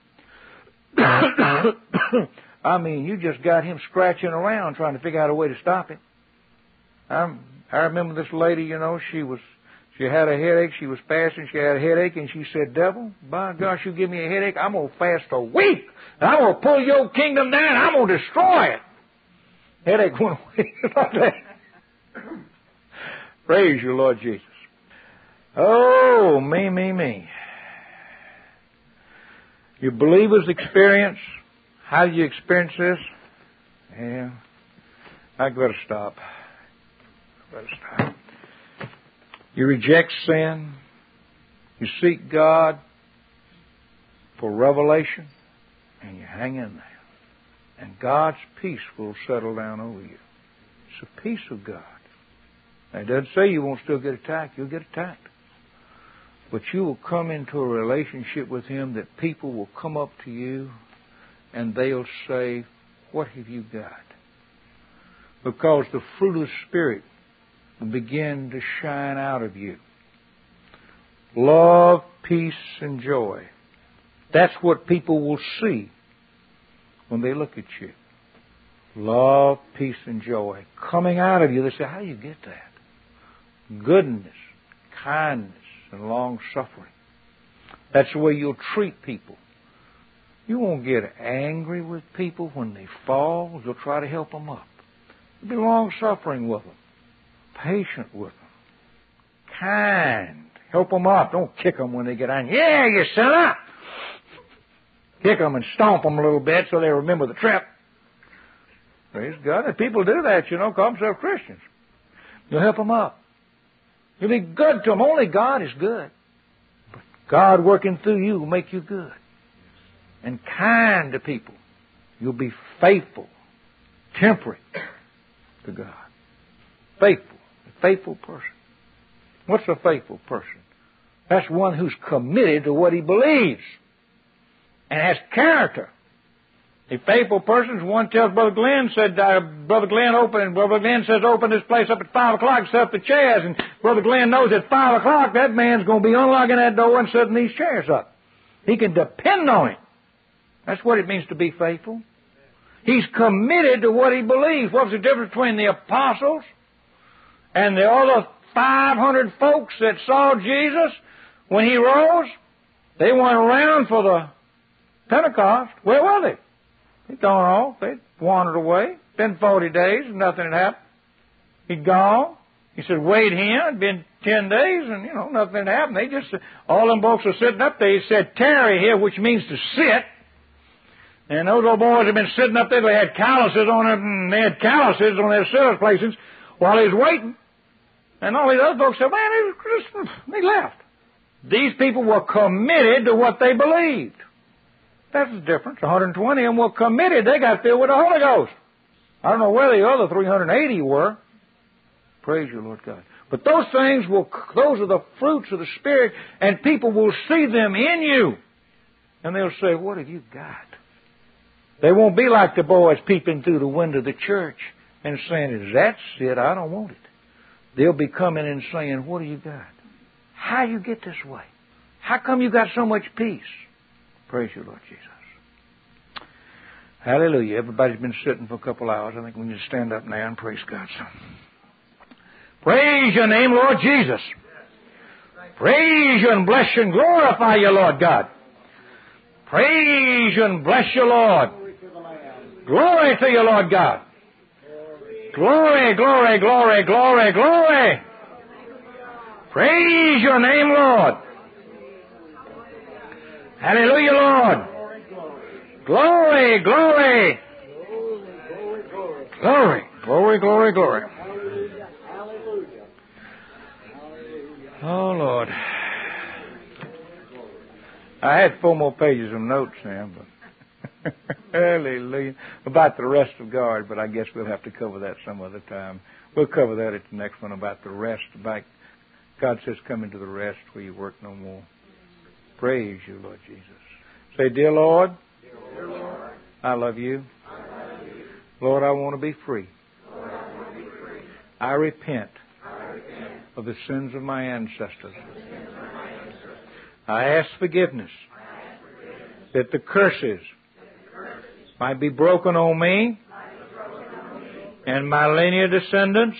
I mean, you just got Him scratching around trying to figure out a way to stop it. I'm, I remember this lady, you know, she was, she had a headache. She was fasting. She had a headache, and she said, "Devil, by gosh, you give me a headache, I'm going to fast a week. And I'm going to pull your kingdom down. I'm going to destroy it." Headache went away like that. Praise you, Lord Jesus. Oh, me, me, me. Your believers' experience. How do you experience this? Yeah, I better stop. Better stop. You reject sin. You seek God for revelation, and you hang in there. And God's peace will settle down over you. It's the peace of God. Now, it doesn't say you won't still get attacked. You'll get attacked. But you will come into a relationship with Him that people will come up to you and they'll say, "What have you got?" Because the fruit of the Spirit will begin to shine out of you. Love, peace, and joy. That's what people will see when they look at you. Love, peace, and joy coming out of you. They say, "How do you get that?" Goodness, kindness, and long-suffering. That's the way you'll treat people. You won't get angry with people when they fall. You'll try to help them up. You'll be long-suffering with them. Patient with them. Kind. Help them up. Don't kick them when they get angry. "Yeah, you sinner!" Kick them and stomp them a little bit so they remember the trip. Praise God. And people do that, you know, call themselves Christians. You'll help them up. You'll be good to them. Only God is good. But God working through you will make you good. And kind to people. You'll be faithful, temperate to God. Faithful. A faithful person. What's a faithful person? That's one who's committed to what he believes and has character. A faithful person is one tells Brother Glenn, said, uh, Brother Glenn open, and Brother Glenn says, "Open this place up at five o'clock, set up the chairs." And Brother Glenn knows at five o'clock that man's going to be unlocking that door and setting these chairs up. He can depend on it. That's what it means to be faithful. He's committed to what he believes. What's the difference between the apostles and the other five hundred folks that saw Jesus when He rose? They went around for the Pentecost. Where were they? They'd gone off. They'd wandered away. Been forty days and nothing had happened. He'd gone. He said, "Wait here." It'd been ten days and, you know, nothing had happened. They just, all them folks were sitting up there. He said, "Tarry here," which means to sit. And those old boys had been sitting up there. They had calluses on them. They had calluses on their service places while he was waiting. And all these other folks said, "Man, they, just, they left." These people were committed to what they believed. That's the difference. one hundred twenty of them were committed. They got filled with the Holy Ghost. I don't know where the other three hundred eighty were. Praise you, Lord God. But those things will, those are the fruits of the Spirit, and people will see them in you. And they'll say, "What have you got? They won't be like the boys peeping through the window of the church and saying, that's it, I don't want it. They'll be coming and saying, what do you got? How do you get this way? How come you got so much peace? Praise you, Lord Jesus. Hallelujah. Everybody's been sitting for a couple hours. I think we need to stand up now and praise God. So, praise your name, Lord Jesus. Praise you and bless you and glorify you, Lord God. Praise you and bless you, Lord. Glory to you, Lord God. Glory, glory, glory, glory, glory. Praise your name, Lord. Hallelujah, Lord. Glory, glory. Glory, glory, glory, glory. Oh, Lord. I had four more pages of notes now, but hallelujah. About the rest of God, but I guess we'll have to cover that some other time. We'll cover that at the next one about the rest. About God says, come into the rest where you work no more. Praise you, Lord Jesus. Say, dear Lord, dear Lord, I love you. I love you. Lord, I want to be free. Lord, I want to be free. I repent, I repent of the sins of my ancestors. I ask forgiveness that the curses might be broken on me and my linear descendants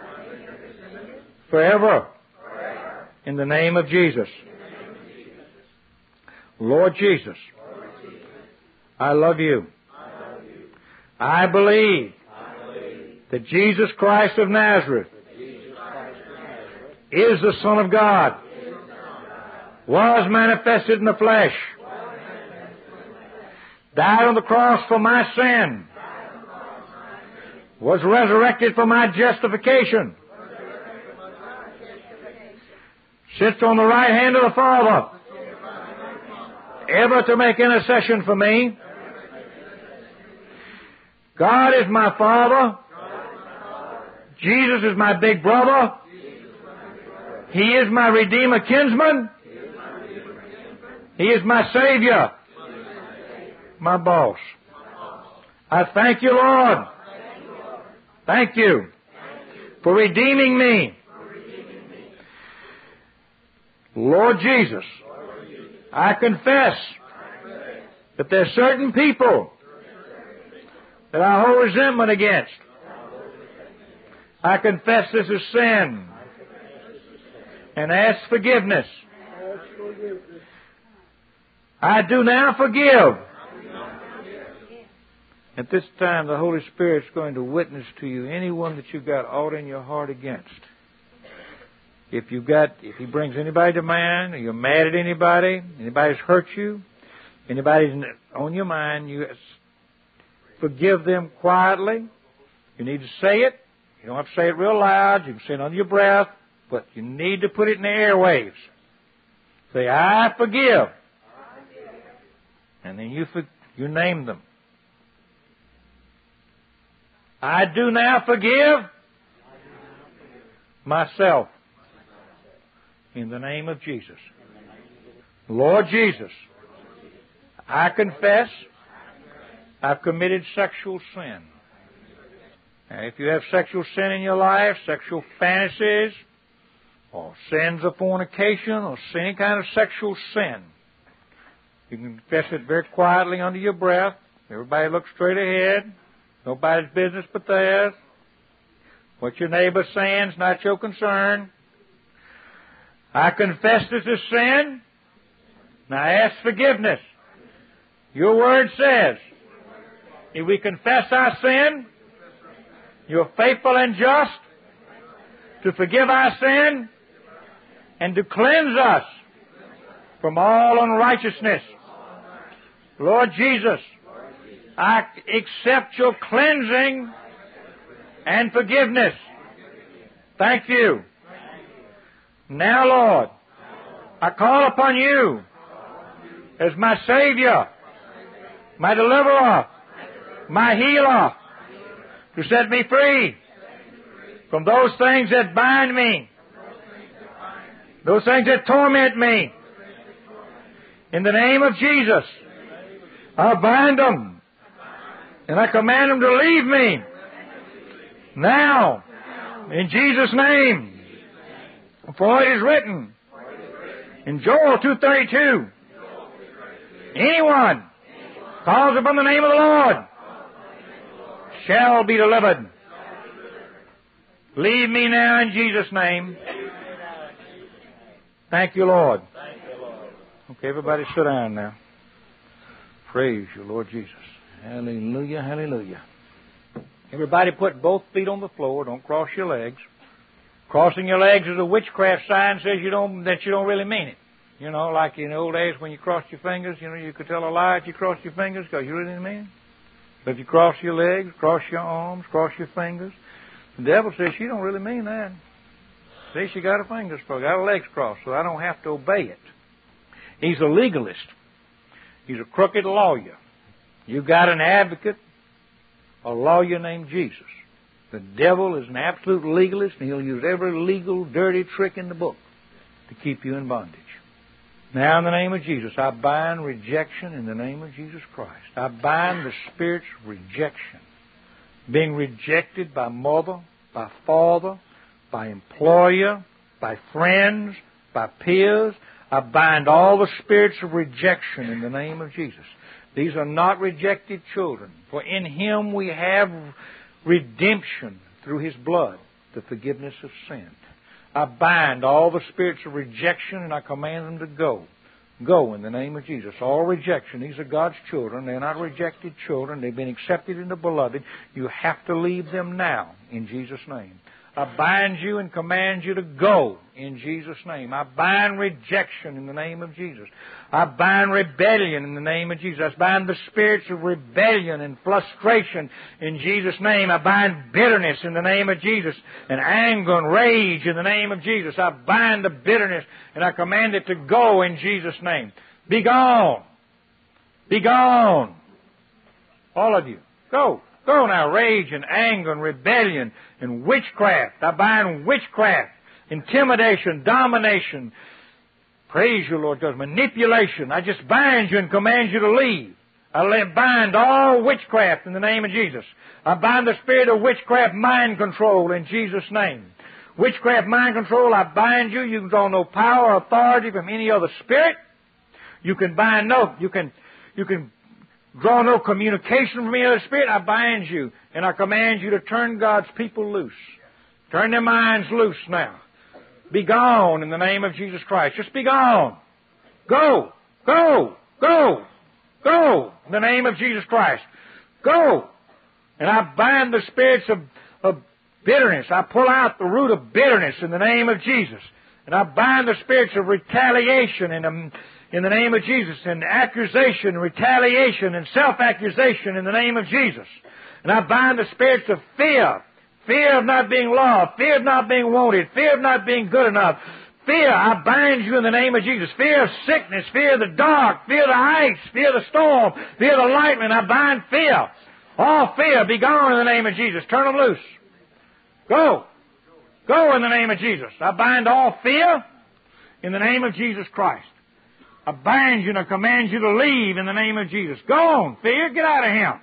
forever in the name of Jesus. Lord Jesus, I love you. I believe that Jesus Christ of Nazareth is the Son of God, was manifested in the flesh, died on the cross for my sin, was resurrected for my justification, sits on the right hand of the Father, ever to make intercession for me. God is my Father. Jesus is my big brother. He is my Redeemer kinsman. He is my Savior, my boss. I thank you, Lord. Thank you for redeeming me. Lord Jesus, I confess that there are certain people that I hold resentment against. I confess this is sin and ask forgiveness. I do now forgive. At this time, the Holy Spirit's going to witness to you anyone that you've got aught in your heart against. If you've got, if He brings anybody to mind, or you're mad at anybody, anybody's hurt you, anybody's on your mind, you forgive them quietly. You need to say it. You don't have to say it real loud. You can say it under your breath, but you need to put it in the airwaves. Say, I forgive. And then you for, you name them. I do now forgive myself in the name of Jesus. Lord Jesus, I confess I've committed sexual sin. Now, if you have sexual sin in your life, sexual fantasies, or sins of fornication, or any kind of sexual sin, you can confess it very quietly under your breath. Everybody look straight ahead. Nobody's business but theirs. What your neighbor's saying is not your concern. I confess this is sin. Now I ask forgiveness. Your word says, if we confess our sin, you're faithful and just to forgive our sin and to cleanse us from all unrighteousness. Lord Jesus, I accept your cleansing and forgiveness. Thank you. Now, Lord, I call upon you as my Savior, my Deliverer, my Healer, to set me free from those things that bind me, those things that torment me. In the name of Jesus, I bind them And I command them to leave me. Now, in Jesus' name. For it is written in Joel two thirty-two, anyone calls upon the name of the Lord shall be delivered. Leave me now in Jesus' name. Thank you, Lord. Okay, everybody sit down now. Praise you, Lord Jesus. Hallelujah, hallelujah. Everybody put both feet on the floor. Don't cross your legs. Crossing your legs is a witchcraft sign, says you don't, that you don't really mean it. You know, like in the old days when you crossed your fingers, you know, you could tell a lie if you crossed your fingers because you really didn't mean it. But if you cross your legs, cross your arms, cross your fingers, the devil says she don't really mean that. See, she got her fingers crossed, got her legs crossed, so I don't have to obey it. He's a legalist. He's a crooked lawyer. You got an advocate, a lawyer named Jesus. The devil is an absolute legalist, and he'll use every legal, dirty trick in the book to keep you in bondage. Now, in the name of Jesus, I bind rejection in the name of Jesus Christ. I bind the spirit's rejection. Being rejected by mother, by father, by employer, by friends, by peers. I bind all the spirits of rejection in the name of Jesus. These are not rejected children, for in Him we have redemption through His blood, the forgiveness of sin. I bind all the spirits of rejection and I command them to go. Go in the name of Jesus. All rejection. These are God's children. They're not rejected children. They've been accepted in the beloved. You have to leave them now in Jesus' name. I bind you and command you to go in Jesus' name. I bind rejection in the name of Jesus. I bind rebellion in the name of Jesus. I bind the spirits of rebellion and frustration in Jesus' name. I bind bitterness in the name of Jesus and anger and rage in the name of Jesus. I bind the bitterness and I command it to go in Jesus' name. Be gone. Be gone. All of you. Go. Go now, rage and anger and rebellion and witchcraft. I bind witchcraft, intimidation, domination. Praise you, Lord God. Manipulation. I just bind you and command you to leave. I bind all witchcraft in the name of Jesus. I bind the spirit of witchcraft mind control in Jesus' name. Witchcraft mind control, I bind you. You can draw no power or authority from any other spirit. You can bind no, you can, you can draw no communication from any other spirit. I bind you, and I command you to turn God's people loose. Turn their minds loose now. Be gone in the name of Jesus Christ. Just be gone. Go, go, go, go in the name of Jesus Christ. Go. And I bind the spirits of, of bitterness. I pull out the root of bitterness in the name of Jesus. And I bind the spirits of retaliation and um, in the name of Jesus, and accusation, retaliation, and self-accusation in the name of Jesus. And I bind the spirits of fear, fear of not being loved, fear of not being wanted, fear of not being good enough. Fear, I bind you in the name of Jesus. Fear of sickness, fear of the dark, fear of the ice, fear of the storm, fear of the lightning. I bind fear. All fear, be gone in the name of Jesus. Turn them loose. Go. Go in the name of Jesus. I bind all fear in the name of Jesus Christ. I bind you and I command you to leave in the name of Jesus. Go on, fear, get out of him.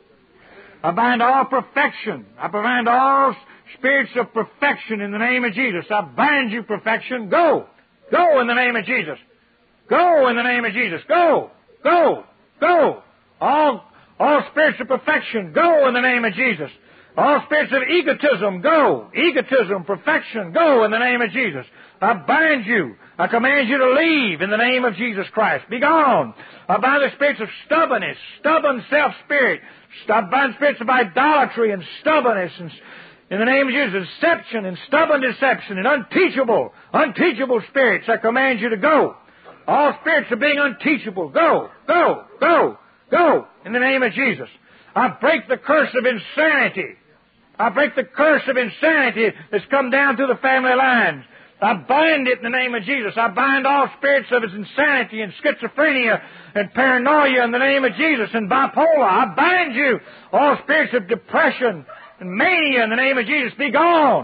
I bind all perfection. I bind all spirits of perfection in the name of Jesus. I bind you, perfection. Go. Go in the name of Jesus. Go in the name of Jesus. Go. Go. Go. All, all spirits of perfection, go in the name of Jesus. All spirits of egotism, go. Egotism, perfection, go in the name of Jesus. I bind you. I command you to leave in the name of Jesus Christ. Be gone. I bind the spirits of stubbornness, stubborn self-spirit. I bind spirits of idolatry and stubbornness and in the name of Jesus, deception and stubborn deception and unteachable, unteachable spirits. I command you to go. All spirits of being unteachable, go, go, go, go in the name of Jesus. I break the curse of insanity. I break the curse of insanity that's come down through the family lines. I bind it in the name of Jesus. I bind all spirits of insanity and schizophrenia and paranoia in the name of Jesus and bipolar. I bind you. All spirits of depression and mania in the name of Jesus. Be gone.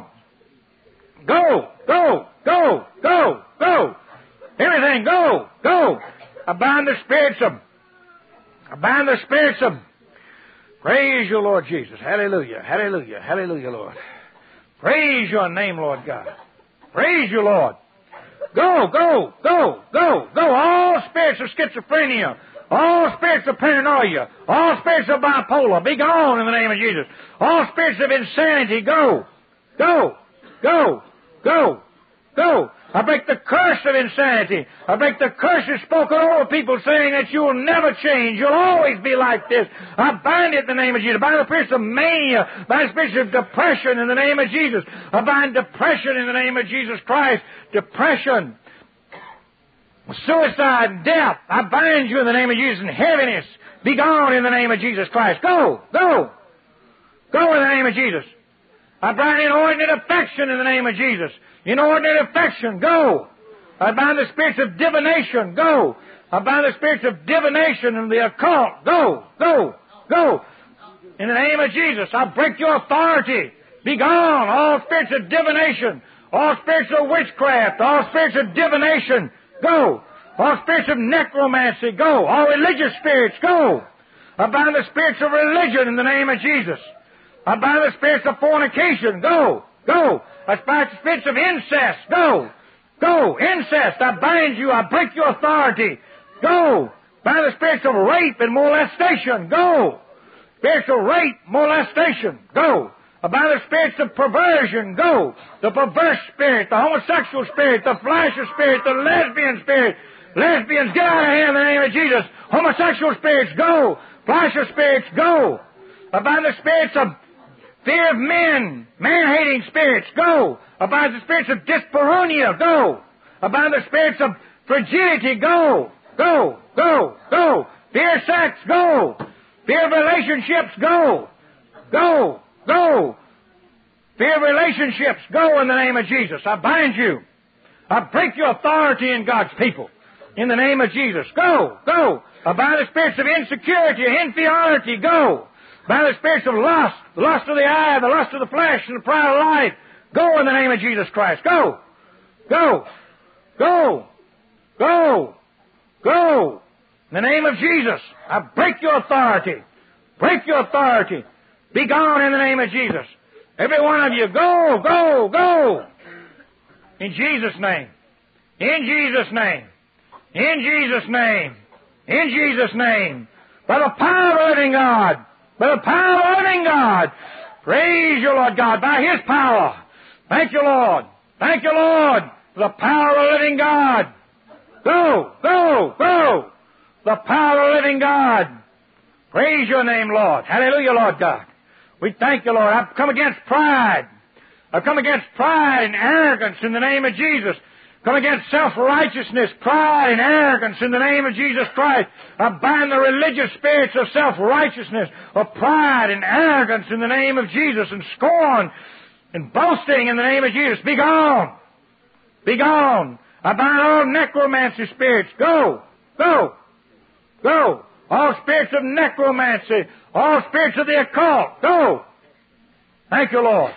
Go, go, go, go, go. Everything, go, go. I bind the spirits of, I bind the spirits of Praise you, Lord Jesus. Hallelujah, hallelujah, hallelujah, Lord. Praise your name, Lord God. Praise you, Lord. Go, go, go, go, go. All spirits of schizophrenia, all spirits of paranoia, all spirits of bipolar, be gone in the name of Jesus. All spirits of insanity, go, go, go, go, go. I break the curse of insanity. I break the curses spoken over people saying that you'll never change. You'll always be like this. I bind it in the name of Jesus. I bind the spirits of mania. I bind the spirits of depression in the name of Jesus. I bind depression in the name of Jesus Christ. Depression, suicide, death. I bind you in the name of Jesus. And heaviness, be gone in the name of Jesus Christ. Go, go, go in the name of Jesus. I bind inordinate affection in the name of Jesus. Inordinate affection, go. I bind the spirits of divination, go. I bind the spirits of divination and the occult, go, go, go. In the name of Jesus, I break your authority. Be gone, all spirits of divination, all spirits of witchcraft, all spirits of divination, go. All spirits of necromancy, go. All religious spirits, go. I bind the spirits of religion in the name of Jesus. I bind the spirits of fornication, go, go. I bind the spirits of incest, go, go. Incest, I bind you, I break your authority, go. Bind the spirits of rape and molestation, go. Spirits of rape, molestation, go. I bind the spirits of perversion, go. The perverse spirit, the homosexual spirit, the flasher spirit, the lesbian spirit. Lesbians, get out of here in the name of Jesus. Homosexual spirits, go. Flasher spirits, go. I bind the spirits of fear of men, man-hating spirits, go. I bind the spirits of dyspareunia, go. I bind the spirits of frigidity, go. Go, go, go. Fear of sex, go. Fear of relationships, go. Go, go. Fear of relationships, go in the name of Jesus. I bind you. I break your authority in God's people. In the name of Jesus, go, go. I bind the spirits of insecurity, inferiority, go. By the spirits of lust, the lust of the eye, the lust of the flesh, and the pride of life. Go in the name of Jesus Christ. Go. Go. Go. Go. Go. In the name of Jesus, I break your authority. Break your authority. Be gone in the name of Jesus. Every one of you, go, go, go. In Jesus' name. In Jesus' name. In Jesus' name. In Jesus' name. By the power of the living God. By the power of the living God. Praise you, Lord God, by His power. Thank you, Lord. Thank you, Lord, for the power of the living God. Go, go, go. The power of the living God. Praise your name, Lord. Hallelujah, Lord God. We thank you, Lord. I've come against pride. I've come against pride and arrogance in the name of Jesus. Come against self-righteousness, pride, and arrogance in the name of Jesus Christ. I bind the religious spirits of self-righteousness, of pride and arrogance in the name of Jesus, and scorn and boasting in the name of Jesus. Be gone. Be gone. I bind all necromancy spirits. Go. Go. Go. All spirits of necromancy. All spirits of the occult. Go. Thank you, Lord.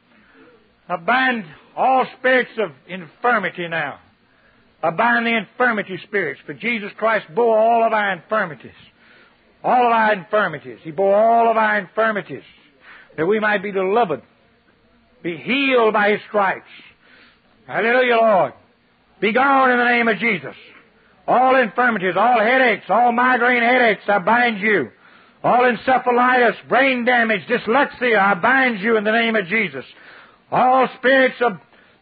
I bind all spirits of infirmity now. I bind the infirmity spirits, for Jesus Christ bore all of our infirmities. All of our infirmities. He bore all of our infirmities, that we might be delivered, be healed by His stripes. Hallelujah, Lord. Be gone in the name of Jesus. All infirmities, all headaches, all migraine headaches, I bind you. All encephalitis, brain damage, dyslexia, I bind you in the name of Jesus. All spirits of,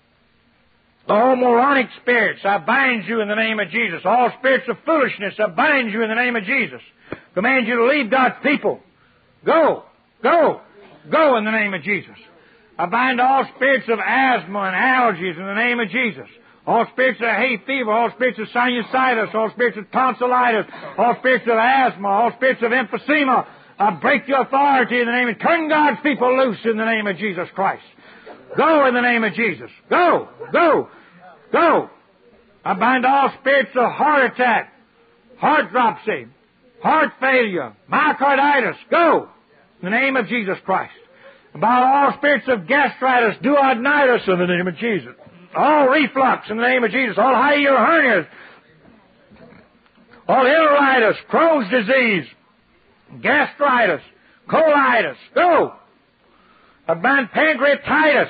all moronic spirits, I bind you in the name of Jesus. All spirits of foolishness, I bind you in the name of Jesus. Command you to leave God's people. Go, go, go in the name of Jesus. I bind all spirits of asthma and allergies in the name of Jesus. All spirits of hay fever, all spirits of sinusitis, all spirits of tonsillitis, all spirits of asthma, all spirits of emphysema. I break your authority in the name of, turn God's people loose in the name of Jesus Christ. Go in the name of Jesus. Go, go, go. I bind all spirits of heart attack, heart dropsy, heart failure, myocarditis. Go in the name of Jesus Christ. I bind all spirits of gastritis, duodenitis in the name of Jesus. All reflux in the name of Jesus. All hiatal hernias, all enteritis, Crohn's disease, gastritis, colitis, go. I bind pancreatitis,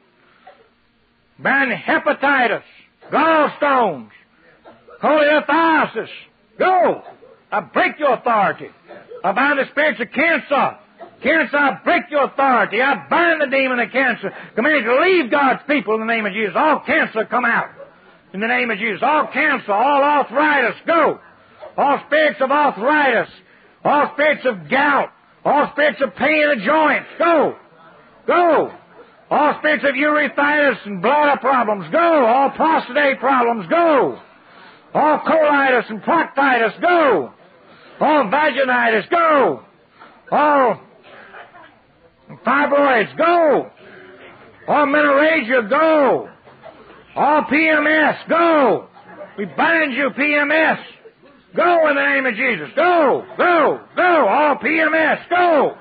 bind hepatitis, gallstones, cholelithiasis, go. I break your authority. I bind the spirits of cancer. Cancer, I break your authority. I bind the demon of cancer. Command you to leave God's people in the name of Jesus. All cancer, come out in the name of Jesus. All cancer, all arthritis, go. All spirits of arthritis, all spirits of gout, all spirits of pain in the joints, go. Go. All spirits of urethritis and bladder problems, go. All prostate problems, go. All colitis and proctitis, go. All vaginitis, go. All fibroids, go. All menorrhagia, go. All P M S, go. We bind you, P M S. Go in the name of Jesus. Go, go, go. All P M S, go.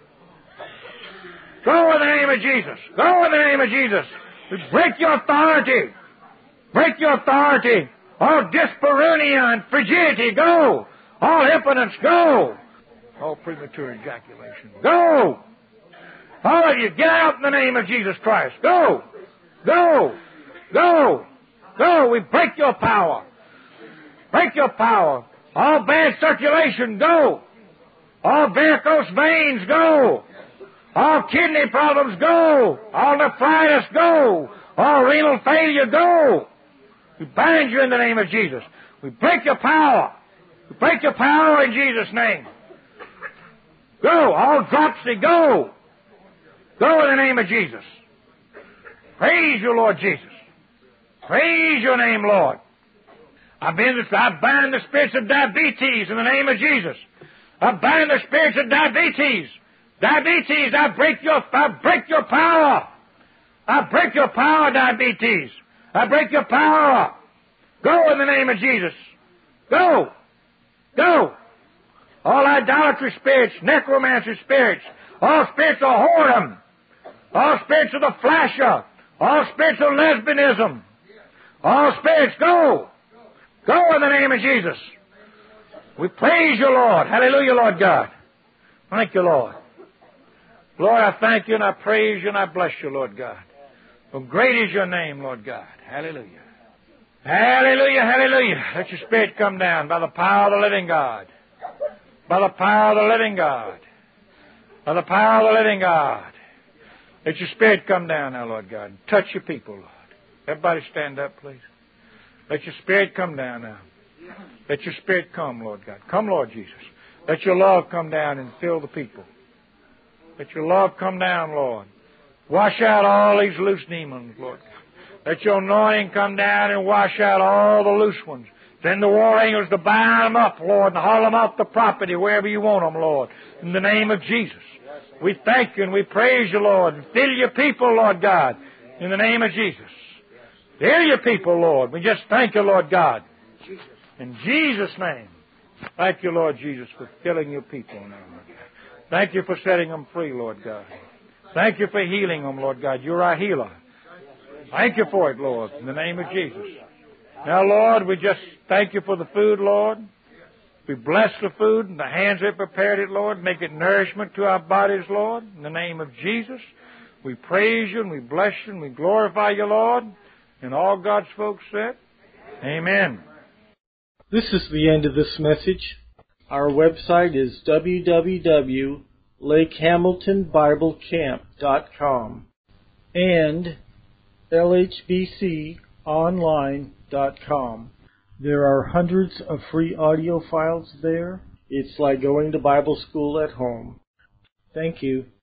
Go in the name of Jesus. Go in the name of Jesus. We break your authority. Break your authority. All dyspareunia and frigidity, go. All impotence, go. All premature ejaculation, go. All of you, get out in the name of Jesus Christ. Go. Go. Go. Go. We break your power. Break your power. All bad circulation, go. All varicose veins, go. All kidney problems, go. All nephritis, go. All renal failure, go. We bind you in the name of Jesus. We break your power. We break your power in Jesus' name. Go. All dropsy, go. Go in the name of Jesus. Praise you, Lord Jesus. Praise your name, Lord. I bind the, I bind the spirits of diabetes in the name of Jesus. I bind the spirits of diabetes. Diabetes, I break your, I break your power. I break your power, diabetes. I break your power. Go in the name of Jesus. Go. Go. All idolatry spirits, necromancy spirits, all spirits of whoredom, all spirits of the flasher, all spirits of lesbianism, all spirits, go. Go in the name of Jesus. We praise you, Lord. Hallelujah, Lord God. Thank you, Lord. Lord, I thank you and I praise you and I bless you, Lord God. For great is your name, Lord God. Hallelujah. Hallelujah, hallelujah. Let your Spirit come down by the power of the living God. By the power of the living God. By the power of the living God. Let your Spirit come down now, Lord God. And touch your people, Lord. Everybody stand up, please. Let your Spirit come down now. Let your Spirit come, Lord God. Come, Lord Jesus. Let your love come down and fill the people. Let your love come down, Lord. Wash out all these loose demons, Lord. Let your anointing come down and wash out all the loose ones. Send the war angels to bind them up, Lord, and haul them off the property wherever you want them, Lord. In the name of Jesus. We thank you and we praise you, Lord. And fill your people, Lord God, in the name of Jesus. Fill your people, Lord. We just thank you, Lord God. In Jesus' name. Thank you, Lord Jesus, for filling your people now, Lord God. Thank you for setting them free, Lord God. Thank you for healing them, Lord God. You're our healer. Thank you for it, Lord, in the name of Jesus. Now, Lord, we just thank you for the food, Lord. We bless the food and the hands that prepared it, Lord. Make it nourishment to our bodies, Lord, in the name of Jesus. We praise you and we bless you and we glorify you, Lord. And all God's folks said, amen. This is the end of this message. Our website is w w w dot lake hamilton bible camp dot com and l h b c online dot com. There are hundreds of free audio files there. It's like going to Bible school at home. Thank you.